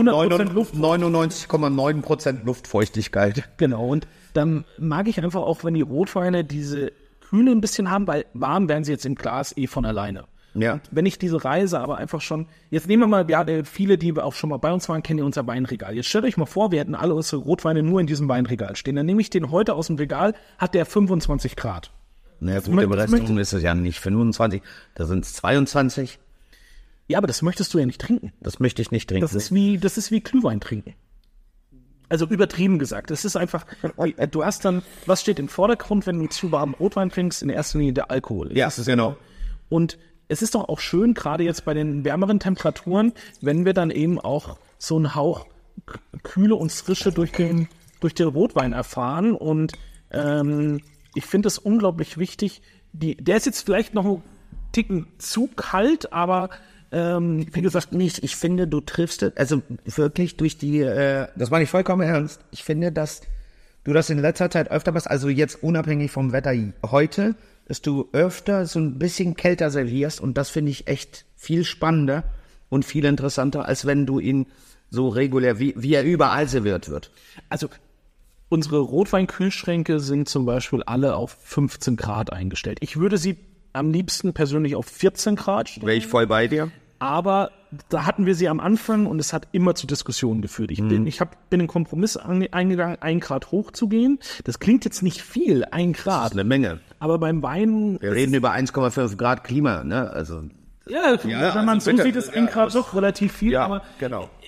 99,9% Luftfeuchtigkeit. Genau, und dann mag ich einfach auch, wenn die Rotweine diese Kühle ein bisschen haben, weil warm werden sie jetzt im Glas von alleine. Ja. Und wenn ich diese Reise aber einfach schon, jetzt nehmen wir mal, viele, die auch schon mal bei uns waren, kennen ja unser Weinregal. Jetzt stellt euch mal vor, wir hätten alle unsere Rotweine nur in diesem Weinregal stehen. Dann nehme ich den heute aus dem Regal, hat der 25 Grad. Na gut, im Restaurant ist es ja nicht 25, da sind es 22. Ja, aber das möchtest du ja nicht trinken. Das möchte ich nicht trinken. Das ist wie Glühwein trinken. Also übertrieben gesagt. Das ist einfach, du hast dann, was steht im Vordergrund, wenn du zu warmen Rotwein trinkst? In erster Linie der Alkohol. Ja, das ist genau. Und es ist doch auch schön, gerade jetzt bei den wärmeren Temperaturen, wenn wir dann eben auch so einen Hauch Kühle und Frische durch den Rotwein erfahren. Und ich finde es unglaublich wichtig. Der ist jetzt vielleicht noch einen Ticken zu kalt, aber wie gesagt nicht. Ich finde, du triffst es, also wirklich durch die, das meine ich vollkommen ernst. Ich finde, dass du das in letzter Zeit öfter machst, also jetzt unabhängig vom Wetter heute, dass du öfter so ein bisschen kälter servierst und das finde ich echt viel spannender und viel interessanter, als wenn du ihn so regulär, wie er überall serviert wird. Also unsere Rotweinkühlschränke sind zum Beispiel alle auf 15 Grad eingestellt. Ich würde sie am liebsten persönlich auf 14 Grad stellen. Wäre ich voll bei dir. Aber da hatten wir sie am Anfang und es hat immer zu Diskussionen geführt. Ich bin einen Kompromiss eingegangen, 1 Grad hochzugehen. Das klingt jetzt nicht viel, 1 Grad. Das ist eine Menge. Aber beim Wein... Wir reden über 1,5 Grad Klima, ne? Also ja, wenn man so sieht, ist 1 Grad doch relativ viel. Ja, aber genau.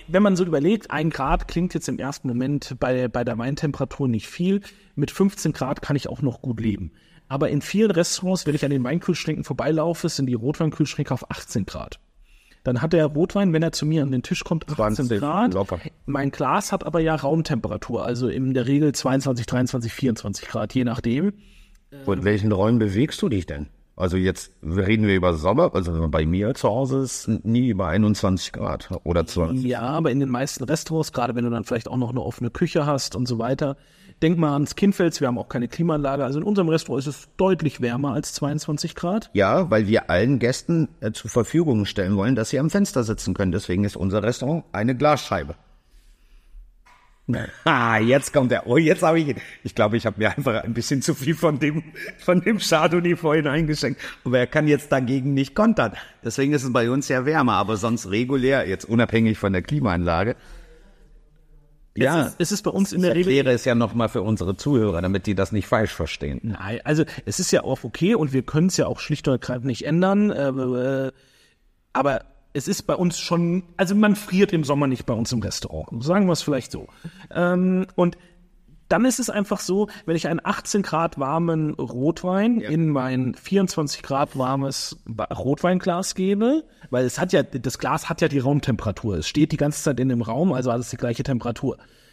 wenn man so überlegt, 1 Grad klingt jetzt im ersten Moment bei der Weintemperatur nicht viel. Mit 15 Grad kann ich auch noch gut leben. Aber in vielen Restaurants, wenn ich an den Weinkühlschränken vorbeilaufe, sind die Rotweinkühlschränke auf 18 Grad. Dann hat der Rotwein, wenn er zu mir an den Tisch kommt, 18 Grad. Locker. Mein Glas hat aber ja Raumtemperatur, also in der Regel 22, 23, 24 Grad, je nachdem. Und in welchen Räumen bewegst du dich denn? Also jetzt reden wir über Sommer, also bei mir zu Hause ist nie über 21 Grad oder 20. Ja, aber in den meisten Restaurants, gerade wenn du dann vielleicht auch noch eine offene Küche hast und so weiter. Denk mal ans Kindfels, wir haben auch keine Klimaanlage. Also in unserem Restaurant ist es deutlich wärmer als 22 Grad. Ja, weil wir allen Gästen zur Verfügung stellen wollen, dass sie am Fenster sitzen können. Deswegen ist unser Restaurant eine Glasscheibe. Jetzt kommt der. Oh, jetzt habe ich glaube, ich habe mir einfach ein bisschen zu viel von dem Chardonnay vorhin eingeschenkt. Aber er kann jetzt dagegen nicht kontern. Deswegen ist es bei uns ja wärmer, aber sonst regulär, jetzt unabhängig von der Klimaanlage. Ja, es ist bei uns in der Regel. Ich erkläre es ja nochmal für unsere Zuhörer, damit die das nicht falsch verstehen. Nein, also es ist ja auch okay und wir können es ja auch schlicht und ergreifend nicht ändern. Aber es ist bei uns schon, also man friert im Sommer nicht bei uns im Restaurant. Sagen wir es vielleicht so. Und dann ist es einfach so, wenn ich einen 18 Grad warmen Rotwein in mein 24 Grad warmes Rotweinglas gebe, weil das Glas hat ja die Raumtemperatur. Es steht die ganze Zeit in dem Raum, also hat es die gleiche Temperatur.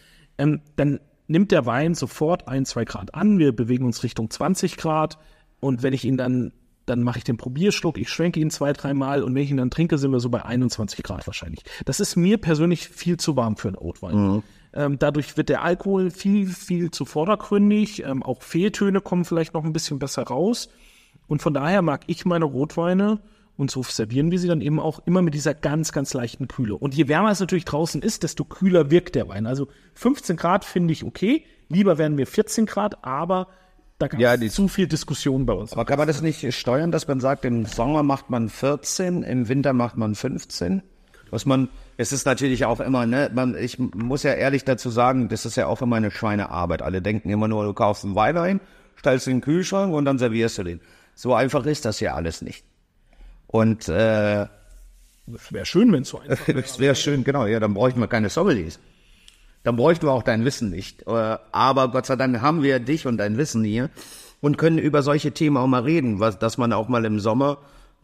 Dann nimmt der Wein sofort 1-2 Grad an. Wir bewegen uns Richtung 20 Grad. Und wenn ich ihn dann mache ich den Probierschluck, ich schwenke ihn 2-3 Mal und wenn ich ihn dann trinke, sind wir so bei 21 Grad wahrscheinlich. Das ist mir persönlich viel zu warm für einen Rotwein. Dadurch wird der Alkohol viel, viel zu vordergründig. Auch Fehltöne kommen vielleicht noch ein bisschen besser raus. Und von daher mag ich meine Rotweine, und so servieren wir sie dann eben auch immer mit dieser ganz, ganz leichten Kühle. Und je wärmer es natürlich draußen ist, desto kühler wirkt der Wein. Also 15 Grad finde ich okay. Lieber wären wir 14 Grad, aber da gab es zu viel Diskussion bei uns. Aber kann man das nicht steuern, dass man sagt, im Sommer macht man 14, im Winter macht man 15? Es ist natürlich auch immer, ich muss ja ehrlich dazu sagen, das ist ja auch immer eine Schweinearbeit. Alle denken immer nur, du kaufst einen Wein ein, stellst ihn in den Kühlschrank und dann servierst du den. So einfach ist das ja alles nicht. Und das wäre schön, wenn es so einfach wäre. Das wäre schön, genau. Ja, dann bräuchten wir keine Sommeliers. Dann bräuchten wir auch dein Wissen nicht. Aber Gott sei Dank haben wir dich und dein Wissen hier und können über solche Themen auch mal reden, dass man auch mal im Sommer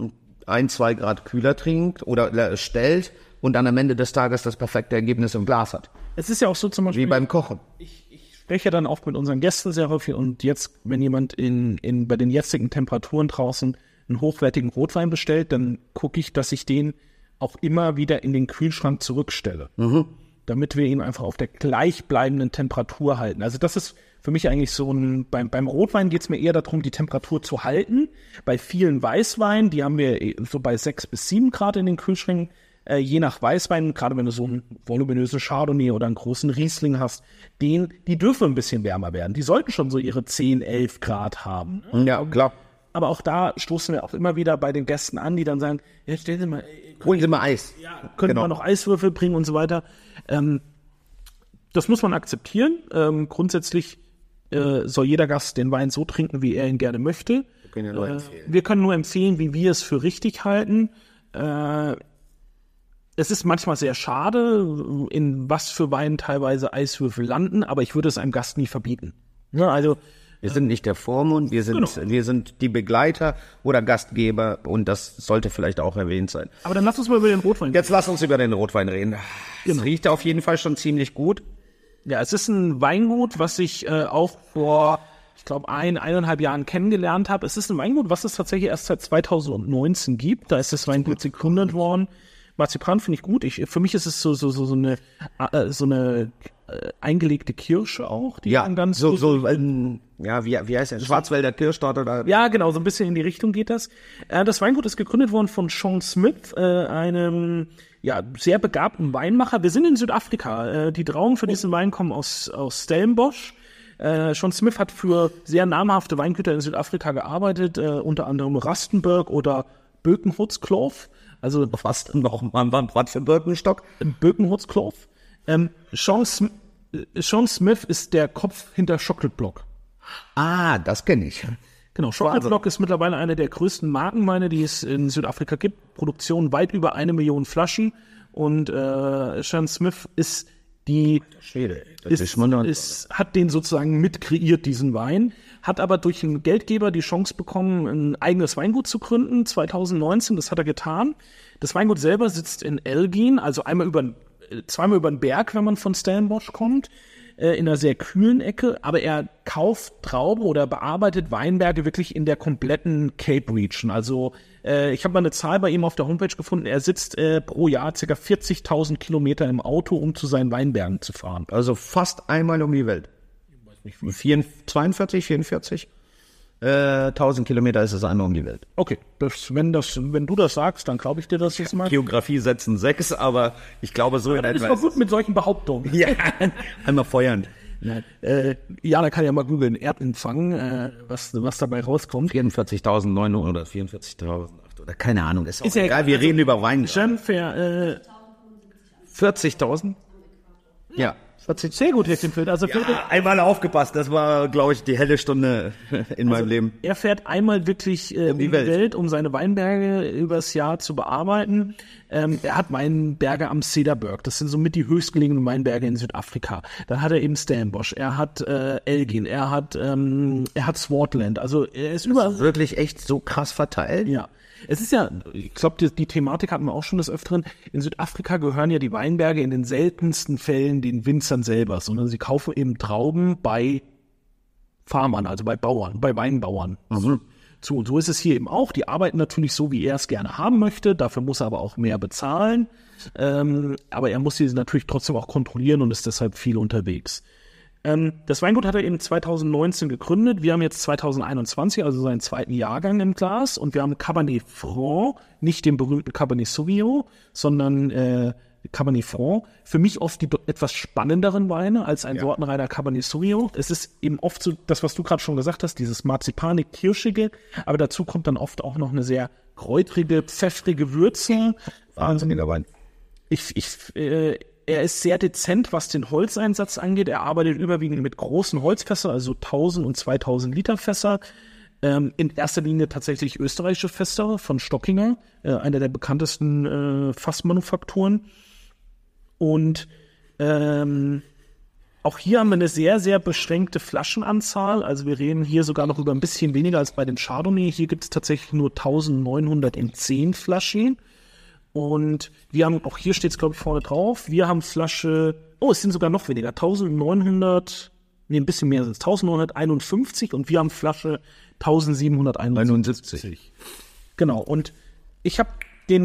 1-2 Grad kühler trinkt oder stellt und dann am Ende des Tages das perfekte Ergebnis im Glas hat. Es ist ja auch so zum Beispiel. Wie beim Kochen. Ich spreche dann auch mit unseren Gästen sehr häufig und jetzt, wenn jemand bei den jetzigen Temperaturen draußen einen hochwertigen Rotwein bestellt, dann gucke ich, dass ich den auch immer wieder in den Kühlschrank zurückstelle. Damit wir ihn einfach auf der gleichbleibenden Temperatur halten. Also das ist für mich eigentlich so beim Rotwein geht es mir eher darum, die Temperatur zu halten. Bei vielen Weißweinen, die haben wir so bei 6 bis 7 Grad in den Kühlschränken, je nach Weißwein, gerade wenn du so einen voluminösen Chardonnay oder einen großen Riesling hast, die dürfen ein bisschen wärmer werden. Die sollten schon so ihre 10, 11 Grad haben. Ja, klar. Aber auch da stoßen wir auch immer wieder bei den Gästen an, die dann sagen, ja, stellen Sie mal, holen Sie mal Eis. Ja, können wir noch Eiswürfel bringen und so weiter. Das muss man akzeptieren. Grundsätzlich soll jeder Gast den Wein so trinken, wie er ihn gerne möchte. Wir können nur empfehlen, wie wir es für richtig halten. Es ist manchmal sehr schade, in was für Weinen teilweise Eiswürfel landen, aber ich würde es einem Gast nie verbieten. Ja, also wir sind nicht der Vormund, wir sind die Begleiter oder Gastgeber und das sollte vielleicht auch erwähnt sein. Aber dann lass uns mal über den Rotwein reden. Jetzt lass uns über den Rotwein reden. Es riecht auf jeden Fall schon ziemlich gut. Ja, es ist ein Weingut, was ich auch vor, ich glaube, 1,5 Jahren kennengelernt habe. Es ist ein Weingut, was es tatsächlich erst seit 2019 gibt. Da ist das Weingut gegründet worden. Marzipan finde ich gut. Für mich ist es so eine eingelegte Kirsche auch. Die ja, ganz wie heißt das? Schwarzwälder Kirschtorte oder? Ja, genau, so ein bisschen in die Richtung geht das. Das Weingut ist gegründet worden von Sean Smith, einem sehr begabten Weinmacher. Wir sind in Südafrika. Die Trauben für diesen Wein kommen aus Stellenbosch. Sean Smith hat für sehr namhafte Weingüter in Südafrika gearbeitet, unter anderem Rustenburg oder Birkenhoedskloof. Also was für Birkenstock? Birkenhoedskloof. Sean Smith ist der Kopf hinter Chocolate Block. Ah, das kenne ich. Genau, Chocolate Block ist mittlerweile eine der größten Markenweine, die es in Südafrika gibt. Produktion weit über 1 Million Flaschen. Und Sharon Smith ist die hat den sozusagen mit kreiert, diesen Wein, hat aber durch einen Geldgeber die Chance bekommen, ein eigenes Weingut zu gründen, 2019, das hat er getan. Das Weingut selber sitzt in Elgin, also zweimal über den Berg, wenn man von Stellenbosch kommt, in einer sehr kühlen Ecke, aber er kauft Trauben oder bearbeitet Weinberge wirklich in der kompletten Cape Region. Also ich habe mal eine Zahl bei ihm auf der Homepage gefunden, er sitzt pro Jahr ca. 40.000 Kilometer im Auto, um zu seinen Weinbergen zu fahren. Also fast einmal um die Welt. 42, 44? 1000 Kilometer ist es einmal um die Welt. Okay, wenn du das sagst, dann glaube ich dir das jetzt mal. Geografie setzen 6, aber ich glaube so in etwa. Das ist doch gut mit solchen Behauptungen. Ja, einmal feuern. Jana kann ja mal googeln, Erdempfang, was dabei rauskommt. 44.900 oder 44.000 oder keine Ahnung, ist auch egal, wir reden über Wein. 40.000? Ja. Sehr gut, Herr Klimfeld. Also einmal aufgepasst, das war, glaube ich, die helle Stunde in meinem Leben. Er fährt einmal wirklich um die Welt, um seine Weinberge übers Jahr zu bearbeiten. Er hat Weinberge am Cederberg, das sind somit die höchstgelegenen Weinberge in Südafrika. Dann hat er eben Stellenbosch, er hat Elgin, er hat Swartland. Also er ist überall. Wirklich echt so krass verteilt? Ja. Es ist ja, ich glaube, die Thematik hatten wir auch schon des Öfteren. In Südafrika gehören ja die Weinberge in den seltensten Fällen den Winzern selber, sondern sie kaufen eben Trauben bei Farmern, also bei Bauern, bei Weinbauern. So, und so ist es hier eben auch. Die arbeiten natürlich so, wie er es gerne haben möchte. Dafür muss er aber auch mehr bezahlen. Aber er muss sie natürlich trotzdem auch kontrollieren und ist deshalb viel unterwegs. Das Weingut hat er eben 2019 gegründet. Wir haben jetzt 2021, also seinen zweiten Jahrgang im Glas. Und wir haben Cabernet Franc, nicht den berühmten Cabernet Sauvignon, sondern Cabernet Franc. Für mich oft die etwas spannenderen Weine als ein sortenreiner Cabernet Sauvignon. Es ist eben oft so, das, was du gerade schon gesagt hast, dieses marzipanig-kirschige. Aber dazu kommt dann oft auch noch eine sehr kräutrige, pfeffrige Würze. Wahnsinniger Wein. Er ist sehr dezent, was den Holzeinsatz angeht. Er arbeitet überwiegend mit großen Holzfässern, also 1000 und 2000 Liter Fässer. In erster Linie tatsächlich österreichische Fässer von Stockinger, einer der bekanntesten Fassmanufakturen. Und auch hier haben wir eine sehr, sehr beschränkte Flaschenanzahl. Also wir reden hier sogar noch über ein bisschen weniger als bei den Chardonnay. Hier gibt es tatsächlich nur 1910 Flaschen. Und wir haben, auch hier steht es, glaube ich, vorne drauf, wir haben Flasche, es sind sogar noch weniger, ein bisschen mehr sind es, 1951 und wir haben Flasche 1771. Genau, und ich habe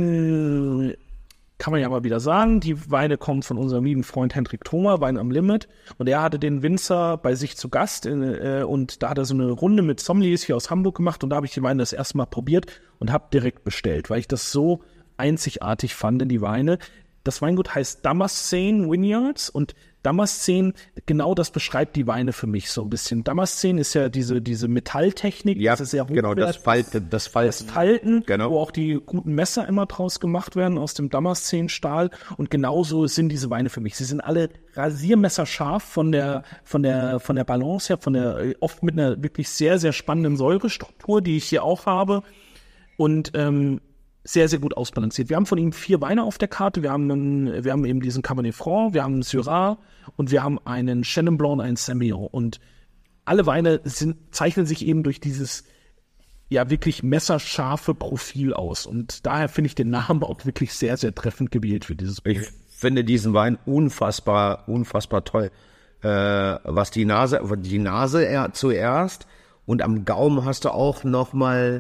kann man ja mal wieder sagen, die Weine kommen von unserem lieben Freund Hendrik Thoma, Wein am Limit, und er hatte den Winzer bei sich zu Gast und da hat er so eine Runde mit Sommeliers hier aus Hamburg gemacht und da habe ich die Weine das erste Mal probiert und habe direkt bestellt, weil ich das so einzigartig fand in die Weine. Das Weingut heißt Damascene Vineyards und Damascene, genau das beschreibt die Weine für mich so ein bisschen. Damascene ist ja diese Metalltechnik, ja, das ist sehr genau, das Falten, genau. Wo auch die guten Messer immer draus gemacht werden aus dem Damascene-Stahl und genauso sind diese Weine für mich. Sie sind alle rasiermesserscharf von der Balance her, oft mit einer wirklich sehr, sehr spannenden Säurestruktur, die ich hier auch habe und sehr, sehr gut ausbalanciert. Wir haben von ihm 4 Weine auf der Karte. Wir haben eben diesen Cabernet Franc, wir haben einen Syrah und wir haben einen Chenin Blanc und einen Semillon. Und alle Weine zeichnen sich eben durch dieses ja wirklich messerscharfe Profil aus. Und daher finde ich den Namen auch wirklich sehr, sehr treffend gewählt für dieses Buch. Ich finde diesen Wein unfassbar toll. Was die Nase zuerst und am Gaumen hast du auch noch mal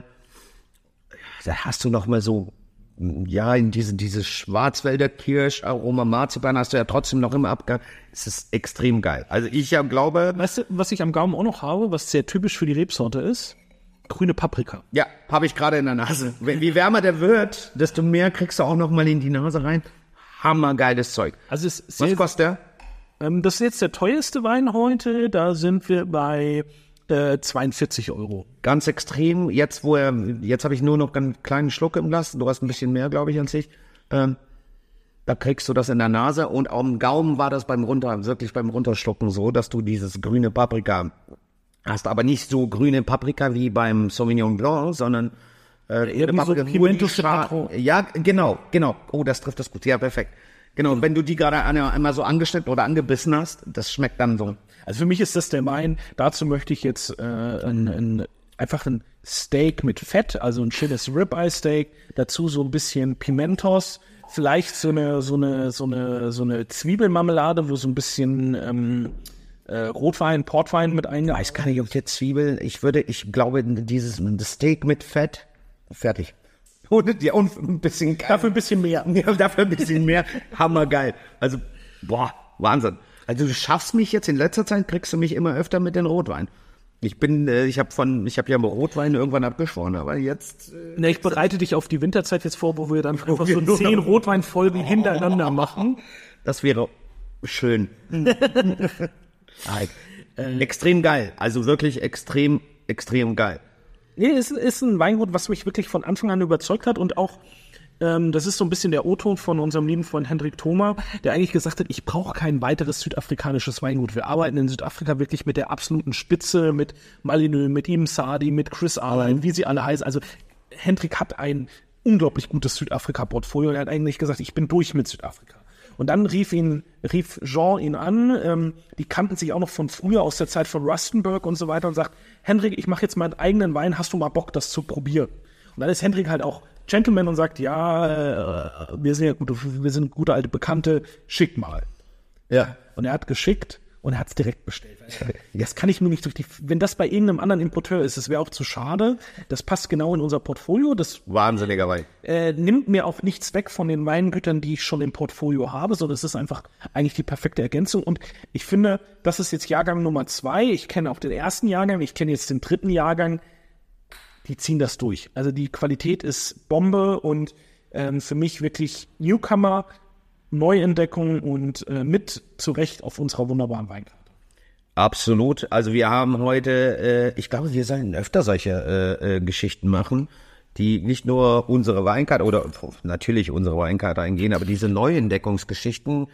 so, ja, in diese Schwarzwälder Kirscharoma, Marzipan hast du ja trotzdem noch im Abgang. Es ist extrem geil. Also ich glaube... Weißt du, was ich am Gaumen auch noch habe, was sehr typisch für die Rebsorte ist? Grüne Paprika. Ja, habe ich gerade in der Nase. Wie wärmer der wird, desto mehr kriegst du auch noch mal in die Nase rein. Hammergeiles Zeug. Also was kostet der? Das ist jetzt der teuerste Wein heute. Da sind wir bei 42 €. Ganz extrem. Jetzt habe ich nur noch einen kleinen Schluck im Glas. Du hast ein bisschen mehr, glaube ich, als ich. Da kriegst du das in der Nase und am Gaumen war das beim Runterschlucken so, dass du dieses grüne Paprika hast. Aber nicht so grüne Paprika wie beim Sauvignon Blanc, sondern Irgendwie so Pimento Serrano. Ja, genau. Oh, das trifft das gut. Ja, perfekt. Genau, und wenn du die gerade einmal so angeschnitten oder angebissen hast, das schmeckt dann so. Also für mich ist das der Wein. Dazu möchte ich jetzt einfach ein Steak mit Fett, also ein schönes Ribeye Steak, dazu so ein bisschen Pimentos, vielleicht so eine Zwiebelmarmelade, wo so ein bisschen Rotwein, Portwein mit eingearbeitet. Ich weiß gar nicht, ob jetzt Zwiebeln, ich glaube, dieses Steak mit Fett, fertig. Und ein bisschen Dafür ein bisschen mehr. Ja, dafür ein bisschen mehr. Hammergeil. Also, Wahnsinn. Also du schaffst mich jetzt, in letzter Zeit kriegst du mich immer öfter mit den Rotwein. Ich habe ja Rotwein irgendwann abgeschworen, aber jetzt... Ich bereite dich auf die Winterzeit jetzt vor, wo wir dann einfach so 10 Rotweinfolgen hintereinander machen. Das wäre schön. Extrem geil. Also wirklich extrem, extrem geil. Nee, es ist ein Weingut, was mich wirklich von Anfang an überzeugt hat und auch, das ist so ein bisschen der O-Ton von unserem lieben Freund Hendrik Thoma, der eigentlich gesagt hat, ich brauche kein weiteres südafrikanisches Weingut. Wir arbeiten in Südafrika wirklich mit der absoluten Spitze, mit Malinö, mit Ibn Sadi, mit Chris Arline, wie sie alle heißen. Also Hendrik hat ein unglaublich gutes Südafrika-Portfolio. Er hat eigentlich gesagt, ich bin durch mit Südafrika. Und dann rief Jean ihn an, die kannten sich auch noch von früher aus der Zeit von Rustenburg und so weiter und sagt, Hendrik, ich mache jetzt meinen eigenen Wein, hast du mal Bock, das zu probieren? Und dann ist Hendrik halt auch Gentleman und sagt, ja, wir sind gute alte Bekannte, schick mal. Ja. Und er hat geschickt und er hat es direkt bestellt. Das kann ich mir nicht wenn das bei irgendeinem anderen Importeur ist, das wäre auch zu schade. Das passt genau in unser Portfolio. Das wahnsinniger Wein. Nimmt mir auch nichts weg von den Weingütern, die ich schon im Portfolio habe, sondern es ist einfach eigentlich die perfekte Ergänzung. Und ich finde, das ist jetzt Jahrgang Nummer 2. Ich kenne auch den ersten Jahrgang, ich kenne jetzt den 3. Jahrgang. Die ziehen das durch. Also die Qualität ist Bombe und für mich wirklich Newcomer, Neuentdeckung und mit zu Recht auf unserer wunderbaren Weinkarte. Absolut. Also wir haben heute, ich glaube, wir sollen öfter solche Geschichten machen, die nicht nur unsere Weinkarte oder natürlich unsere Weinkarte eingehen, aber diese Neuentdeckungsgeschichten,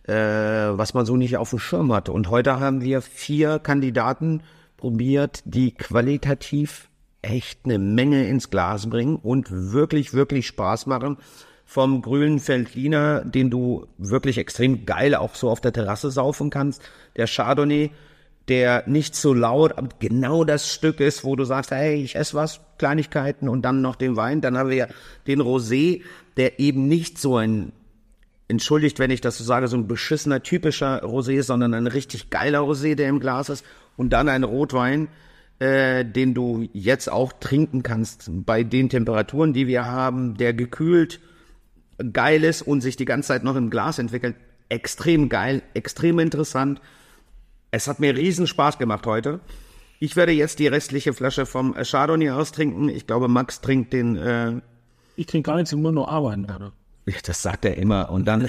was man so nicht auf dem Schirm hatte. Und heute haben wir 4 Kandidaten probiert, die qualitativ echt eine Menge ins Glas bringen und wirklich, wirklich Spaß machen. Vom grünen Veltliner, den du wirklich extrem geil auch so auf der Terrasse saufen kannst. Der Chardonnay, der nicht so laut, aber genau das Stück ist, wo du sagst, hey, ich esse was, Kleinigkeiten und dann noch den Wein. Dann haben wir ja den Rosé, der eben nicht so ein, entschuldigt, wenn ich das so sage, so ein beschissener, typischer Rosé ist, sondern ein richtig geiler Rosé, der im Glas ist. Und dann ein Rotwein, den du jetzt auch trinken kannst bei den Temperaturen, die wir haben, der gekühlt geil ist und sich die ganze Zeit noch im Glas entwickelt. Extrem geil, extrem interessant. Es hat mir riesen Spaß gemacht heute. Ich werde jetzt die restliche Flasche vom Chardonnay austrinken. Ich glaube, Max trinkt den... Ich trinke gar nichts, ich muss nur arbeiten. Oder? Das sagt er immer. Und dann...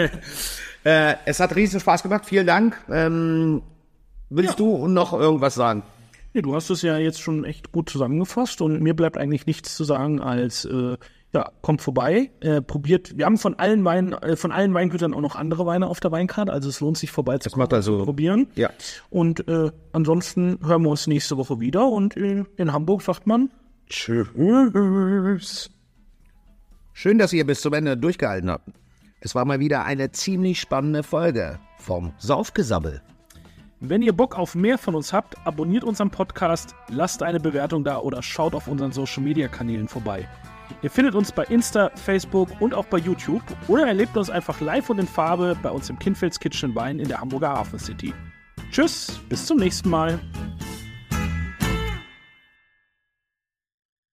es hat riesen Spaß gemacht. Vielen Dank. Willst du noch irgendwas sagen? Ja, du hast es ja jetzt schon echt gut zusammengefasst und mir bleibt eigentlich nichts zu sagen als... kommt vorbei, probiert. Wir haben von allen Weingütern auch noch andere Weine auf der Weinkarte, also es lohnt sich vorbei zu probieren. Ja. Und ansonsten hören wir uns nächste Woche wieder und in Hamburg sagt man Tschüss. Schön, dass ihr bis zum Ende durchgehalten habt. Es war mal wieder eine ziemlich spannende Folge vom Saufgesabbel. Wenn ihr Bock auf mehr von uns habt, abonniert unseren Podcast, lasst eine Bewertung da oder schaut auf unseren Social-Media-Kanälen vorbei. Ihr findet uns bei Insta, Facebook und auch bei YouTube oder erlebt uns einfach live und in Farbe bei uns im Kinfelds Kitchen Wein in der Hamburger Hafen City. Tschüss, bis zum nächsten Mal.